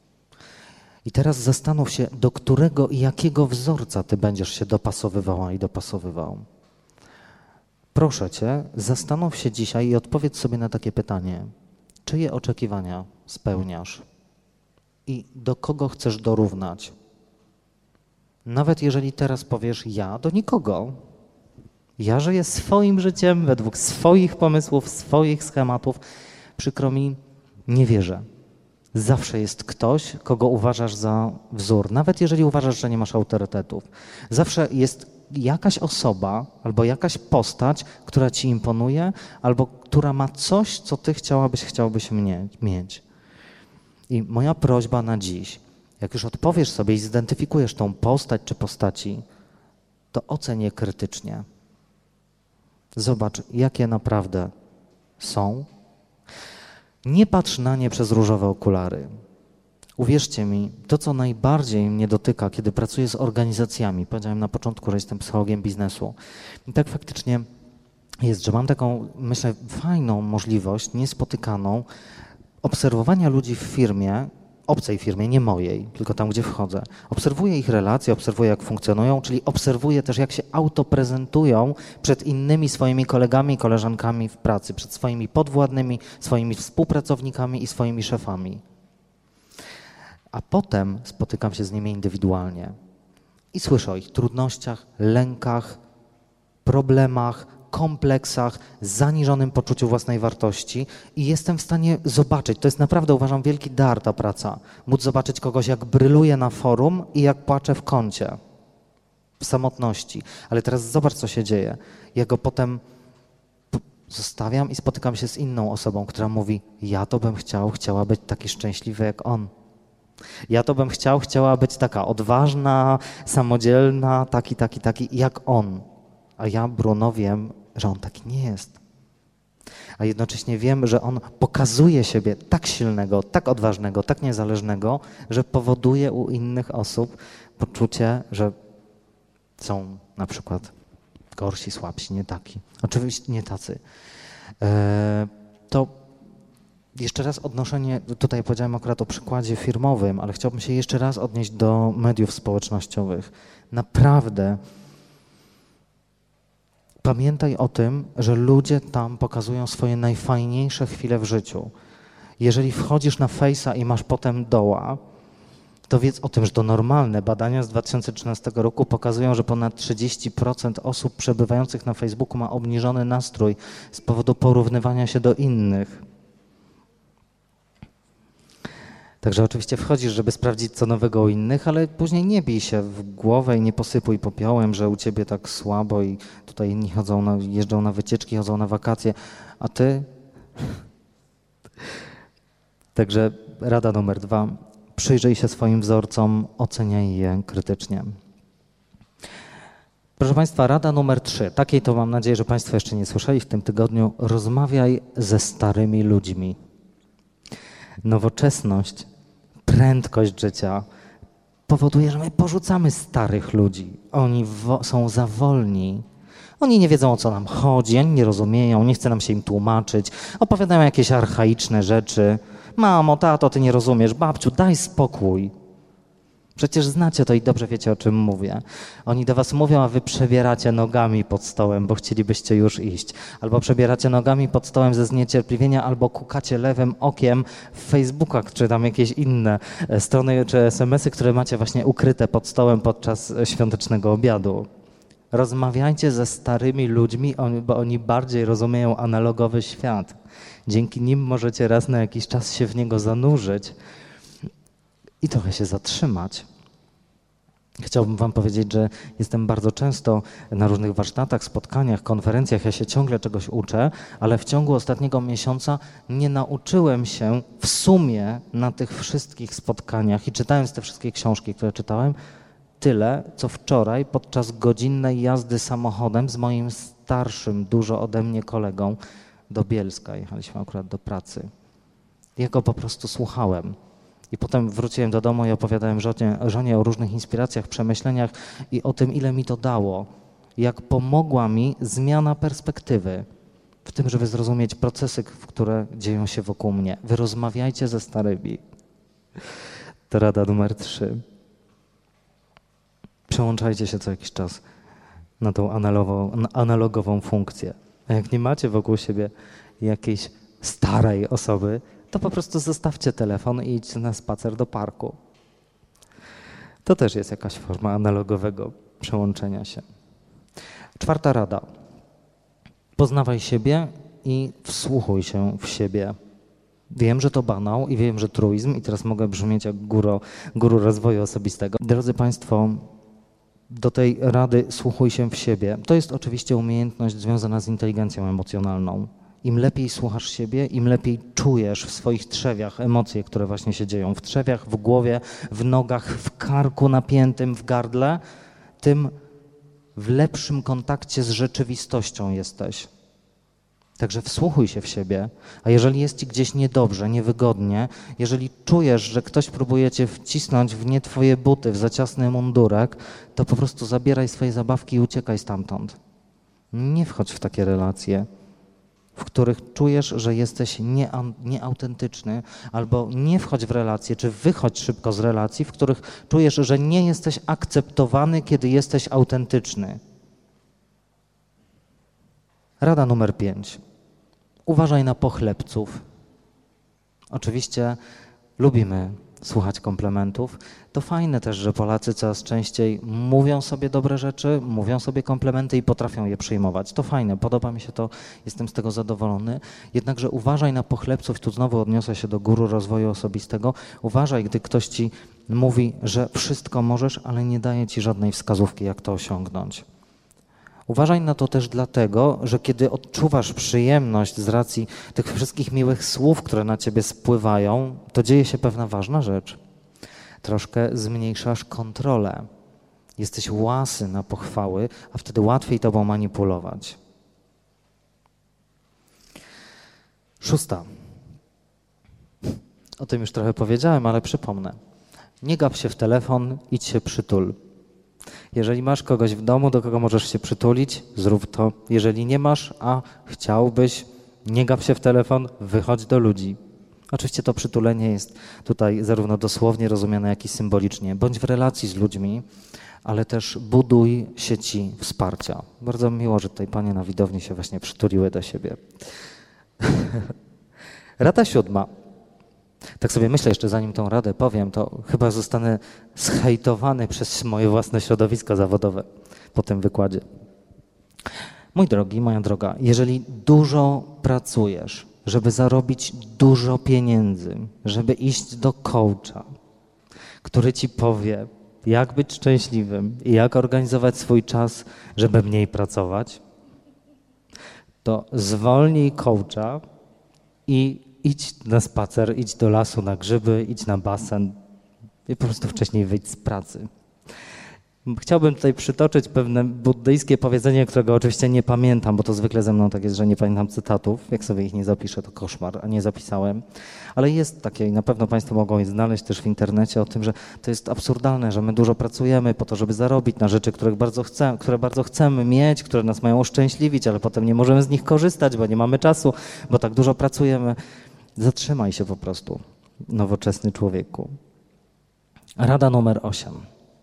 I teraz zastanów się, do którego i jakiego wzorca ty będziesz się dopasowywała i dopasowywał. Proszę cię, zastanów się dzisiaj i odpowiedz sobie na takie pytanie. Czyje oczekiwania spełniasz? I do kogo chcesz dorównać? Nawet jeżeli teraz powiesz ja, do nikogo. Ja żyję swoim życiem według swoich pomysłów, swoich schematów. Przykro mi, nie wierzę. Zawsze jest ktoś, kogo uważasz za wzór, nawet jeżeli uważasz, że nie masz autorytetów. Zawsze jest jakaś osoba albo jakaś postać, która ci imponuje, albo która ma coś, co ty chciałbyś mieć. I moja prośba na dziś, jak już odpowiesz sobie i zidentyfikujesz tą postać czy postaci, to oceń je krytycznie. Zobacz, jakie naprawdę są. Nie patrz na nie przez różowe okulary. Uwierzcie mi, to co najbardziej mnie dotyka, kiedy pracuję z organizacjami, powiedziałem na początku, że jestem psychologiem biznesu. I tak faktycznie jest, że mam taką, myślę, fajną możliwość, niespotykaną, obserwowania ludzi w firmie, obcej firmie, nie mojej, tylko tam, gdzie wchodzę. Obserwuję ich relacje, obserwuję, jak funkcjonują, czyli obserwuję też, jak się autoprezentują przed innymi swoimi kolegami i koleżankami w pracy, przed swoimi podwładnymi, swoimi współpracownikami i swoimi szefami. A potem spotykam się z nimi indywidualnie i słyszę o ich trudnościach, lękach, problemach, kompleksach, zaniżonym poczuciu własnej wartości i jestem w stanie zobaczyć, to jest naprawdę, uważam, wielki dar ta praca, móc zobaczyć kogoś, jak bryluje na forum i jak płacze w kącie, w samotności. Ale teraz zobacz, co się dzieje. Ja go potem Zostawiam i spotykam się z inną osobą, która mówi, ja to bym chciała być taki szczęśliwy jak on. Ja to bym chciała być taka odważna, samodzielna, taki jak on. A ja, Bruno, wiem, że on taki nie jest. A jednocześnie wiem, że on pokazuje siebie tak silnego, tak odważnego, tak niezależnego, że powoduje u innych osób poczucie, że są na przykład gorsi, słabsi, nie taki. Oczywiście nie tacy. To jeszcze raz odnoszenie, tutaj powiedziałem akurat o przykładzie firmowym, ale chciałbym się jeszcze raz odnieść do mediów społecznościowych. Naprawdę pamiętaj o tym, że ludzie tam pokazują swoje najfajniejsze chwile w życiu. Jeżeli wchodzisz na Face'a i masz potem doła, to wiedz o tym, że to normalne. Badania z 2013 roku pokazują, że ponad 30% osób przebywających na Facebooku ma obniżony nastrój z powodu porównywania się do innych. Także oczywiście wchodzisz, żeby sprawdzić co nowego u innych, ale później nie bij się w głowę i nie posypuj popiołem, że u ciebie tak słabo i tutaj inni jeżdżą na wycieczki, chodzą na wakacje, a ty... Także rada numer 2. Przyjrzyj się swoim wzorcom, oceniaj je krytycznie. Proszę Państwa, rada numer 3. Takiej to mam nadzieję, że Państwo jeszcze nie słyszeli w tym tygodniu. Rozmawiaj ze starymi ludźmi. Nowoczesność, prędkość życia powoduje, że my porzucamy starych ludzi. Oni są za wolni. Oni nie wiedzą, o co nam chodzi, oni nie rozumieją, nie chce nam się im tłumaczyć, opowiadają jakieś archaiczne rzeczy. Mamo, tato, ty nie rozumiesz, babciu, daj spokój. Przecież znacie to i dobrze wiecie, o czym mówię. Oni do was mówią, a wy przebieracie nogami pod stołem, bo chcielibyście już iść. Albo przebieracie nogami pod stołem ze zniecierpliwienia, albo kukacie lewym okiem w Facebookach, czy tam jakieś inne strony, czy SMS-y, które macie właśnie ukryte pod stołem podczas świątecznego obiadu. Rozmawiajcie ze starymi ludźmi, bo oni bardziej rozumieją analogowy świat. Dzięki nim możecie raz na jakiś czas się w niego zanurzyć i trochę się zatrzymać. Chciałbym wam powiedzieć, że jestem bardzo często na różnych warsztatach, spotkaniach, konferencjach, ja się ciągle czegoś uczę, ale w ciągu ostatniego miesiąca nie nauczyłem się w sumie na tych wszystkich spotkaniach i czytając te wszystkie książki, które czytałem, tyle, co wczoraj podczas godzinnej jazdy samochodem z moim starszym dużo ode mnie kolegą do Bielska. Jechaliśmy akurat do pracy. Ja go po prostu słuchałem. I potem wróciłem do domu i opowiadałem żonie o różnych inspiracjach, przemyśleniach i o tym, ile mi to dało. Jak pomogła mi zmiana perspektywy w tym, żeby zrozumieć procesy, które dzieją się wokół mnie. Wy rozmawiajcie ze starymi. To rada numer 3. Przełączajcie się co jakiś czas na tą analogową funkcję. A jak nie macie wokół siebie jakiejś starej osoby, to po prostu zostawcie telefon i idźcie na spacer do parku. To też jest jakaś forma analogowego przełączenia się. 4. rada. Poznawaj siebie i wsłuchuj się w siebie. Wiem, że to banał i wiem, że truizm i teraz mogę brzmieć jak guru rozwoju osobistego. Drodzy Państwo, do tej rady słuchuj się w siebie. To jest oczywiście umiejętność związana z inteligencją emocjonalną. Im lepiej słuchasz siebie, im lepiej czujesz w swoich trzewiach emocje, które właśnie się dzieją. W trzewiach, w głowie, w nogach, w karku napiętym, w gardle, tym w lepszym kontakcie z rzeczywistością jesteś. Także wsłuchuj się w siebie, a jeżeli jest ci gdzieś niedobrze, niewygodnie, jeżeli czujesz, że ktoś próbuje cię wcisnąć w nie twoje buty, w za ciasny mundurek, to po prostu zabieraj swoje zabawki i uciekaj stamtąd. Nie wchodź w takie relacje, w których czujesz, że jesteś nieautentyczny, albo nie wchodź w relacje, czy wychodź szybko z relacji, w których czujesz, że nie jesteś akceptowany, kiedy jesteś autentyczny. Rada numer 5. Uważaj na pochlebców. Oczywiście lubimy słuchać komplementów. To fajne też, że Polacy coraz częściej mówią sobie dobre rzeczy, mówią sobie komplementy i potrafią je przyjmować. To fajne, podoba mi się to, jestem z tego zadowolony. Jednakże uważaj na pochlebców, tu znowu odniosę się do guru rozwoju osobistego. Uważaj, gdy ktoś ci mówi, że wszystko możesz, ale nie daje ci żadnej wskazówki, jak to osiągnąć. Uważaj na to też dlatego, że kiedy odczuwasz przyjemność z racji tych wszystkich miłych słów, które na ciebie spływają, to dzieje się pewna ważna rzecz. Troszkę zmniejszasz kontrolę. Jesteś łasy na pochwały, a wtedy łatwiej tobą manipulować. 6. O tym już trochę powiedziałem, ale przypomnę. Nie gap się w telefon, idź się przytul. Jeżeli masz kogoś w domu, do kogo możesz się przytulić, zrób to. Jeżeli nie masz, a chciałbyś, nie gap się w telefon, wychodź do ludzi. Oczywiście to przytulenie jest tutaj zarówno dosłownie rozumiane, jak i symbolicznie. Bądź w relacji z ludźmi, ale też buduj sieci wsparcia. Bardzo miło, że tutaj panie na widowni się właśnie przytuliły do siebie. Rada 7. Tak sobie myślę jeszcze, zanim tą radę powiem, to chyba zostanę zhejtowany przez moje własne środowisko zawodowe po tym wykładzie. Mój drogi, moja droga, jeżeli dużo pracujesz, żeby zarobić dużo pieniędzy, żeby iść do coacha, który ci powie, jak być szczęśliwym i jak organizować swój czas, żeby mniej pracować, to zwolnij coacha i idź na spacer, idź do lasu na grzyby, idź na basen i po prostu wcześniej wyjdź z pracy. Chciałbym tutaj przytoczyć pewne buddyjskie powiedzenie, którego oczywiście nie pamiętam, bo to zwykle ze mną tak jest, że nie pamiętam cytatów. Jak sobie ich nie zapiszę, to koszmar, a nie zapisałem. Ale jest takie i na pewno państwo mogą je znaleźć też w internecie o tym, że to jest absurdalne, że my dużo pracujemy po to, żeby zarobić na rzeczy, które bardzo chcemy mieć, które nas mają uszczęśliwić, ale potem nie możemy z nich korzystać, bo nie mamy czasu, bo tak dużo pracujemy. Zatrzymaj się po prostu, nowoczesny człowieku. Rada numer 8.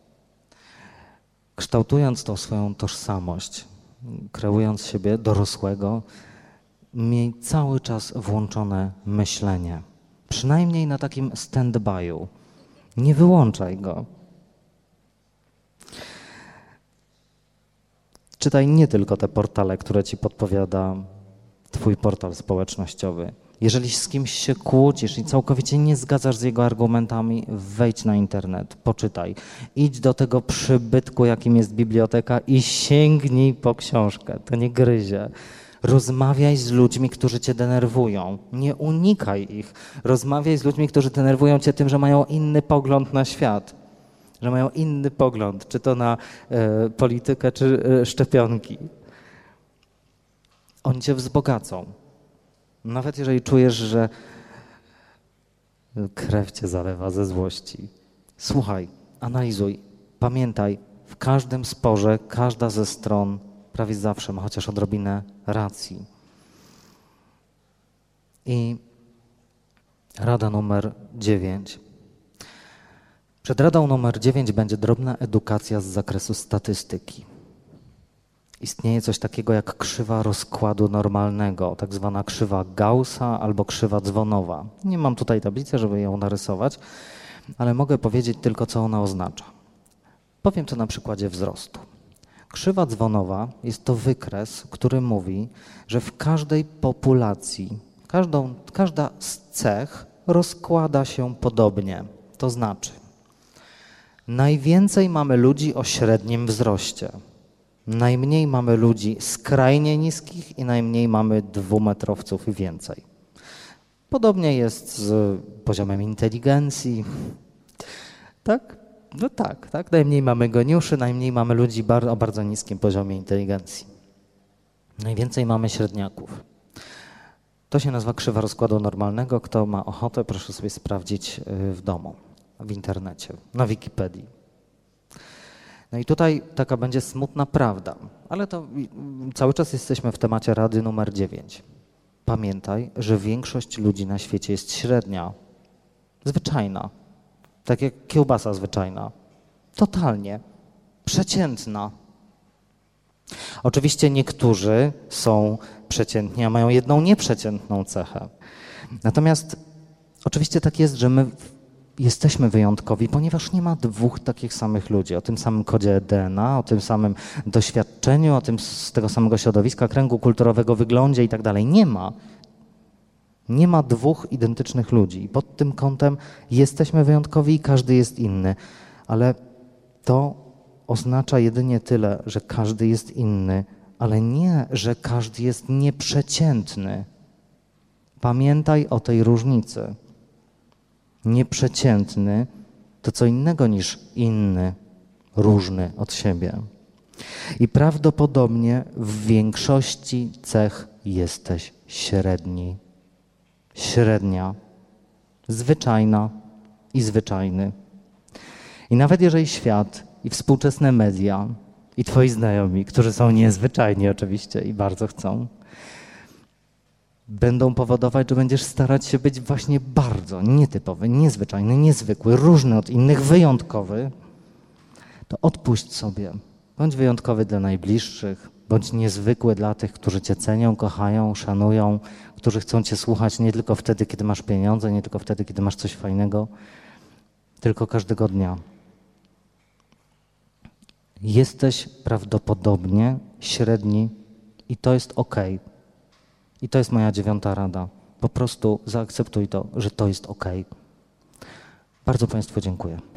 Kształtując tą swoją tożsamość, kreując siebie dorosłego, miej cały czas włączone myślenie. Przynajmniej na takim stand-by'u. Nie wyłączaj go. Czytaj nie tylko te portale, które ci podpowiada twój portal społecznościowy. Jeżeli z kimś się kłócisz i całkowicie nie zgadzasz z jego argumentami, wejdź na internet, poczytaj. Idź do tego przybytku, jakim jest biblioteka i sięgnij po książkę. To nie gryzie. Rozmawiaj z ludźmi, którzy cię denerwują. Nie unikaj ich. Rozmawiaj z ludźmi, którzy denerwują cię tym, że mają inny pogląd na świat. Że mają inny pogląd, czy to na politykę, czy szczepionki. Oni cię wzbogacą. Nawet jeżeli czujesz, że krew cię zalewa ze złości. Słuchaj, analizuj, pamiętaj, w każdym sporze, każda ze stron prawie zawsze ma chociaż odrobinę racji. I rada numer 9. Przed radą numer 9 będzie drobna edukacja z zakresu statystyki. Istnieje coś takiego jak krzywa rozkładu normalnego, tak zwana krzywa Gaussa albo krzywa dzwonowa. Nie mam tutaj tablicy, żeby ją narysować, ale mogę powiedzieć tylko, co ona oznacza. Powiem to na przykładzie wzrostu. Krzywa dzwonowa jest to wykres, który mówi, że w każdej populacji, każda z cech rozkłada się podobnie. To znaczy, najwięcej mamy ludzi o średnim wzroście. Najmniej mamy ludzi skrajnie niskich i najmniej mamy 2-metrowców i więcej. Podobnie jest z poziomem inteligencji. Tak? No tak. Najmniej mamy geniuszy, najmniej mamy ludzi o bardzo niskim poziomie inteligencji. Najwięcej mamy średniaków. To się nazywa krzywa rozkładu normalnego. Kto ma ochotę, proszę sobie sprawdzić w domu, w internecie, na Wikipedii. No i tutaj taka będzie smutna prawda, ale to cały czas jesteśmy w temacie rady numer 9. Pamiętaj, że większość ludzi na świecie jest średnia, zwyczajna, tak jak kiełbasa zwyczajna, totalnie przeciętna. Oczywiście niektórzy są przeciętni, a mają jedną nieprzeciętną cechę. Natomiast oczywiście tak jest, że my jesteśmy wyjątkowi, ponieważ nie ma 2 takich samych ludzi o tym samym kodzie DNA, o tym samym doświadczeniu, z tego samego środowiska, kręgu kulturowego, wyglądzie i tak dalej. Nie ma. Nie ma 2 identycznych ludzi. I pod tym kątem jesteśmy wyjątkowi i każdy jest inny. Ale to oznacza jedynie tyle, że każdy jest inny ale nie, że każdy jest nieprzeciętny. Pamiętaj o tej różnicy. Nieprzeciętny to co innego niż inny, różny od siebie. I prawdopodobnie w większości cech jesteś średni. Średnia, zwyczajna i zwyczajny. I nawet jeżeli świat i współczesne media i twoi znajomi, którzy są niezwyczajni oczywiście i bardzo chcą, będą powodować, że będziesz starać się być właśnie bardzo nietypowy, niezwyczajny, niezwykły, różny od innych, wyjątkowy, to odpuść sobie. Bądź wyjątkowy dla najbliższych, bądź niezwykły dla tych, którzy cię cenią, kochają, szanują, którzy chcą cię słuchać nie tylko wtedy, kiedy masz pieniądze, nie tylko wtedy, kiedy masz coś fajnego, tylko każdego dnia. Jesteś prawdopodobnie średni i to jest okej. I to jest moja 9. rada. Po prostu zaakceptuj to, że to jest okej. Bardzo Państwu dziękuję.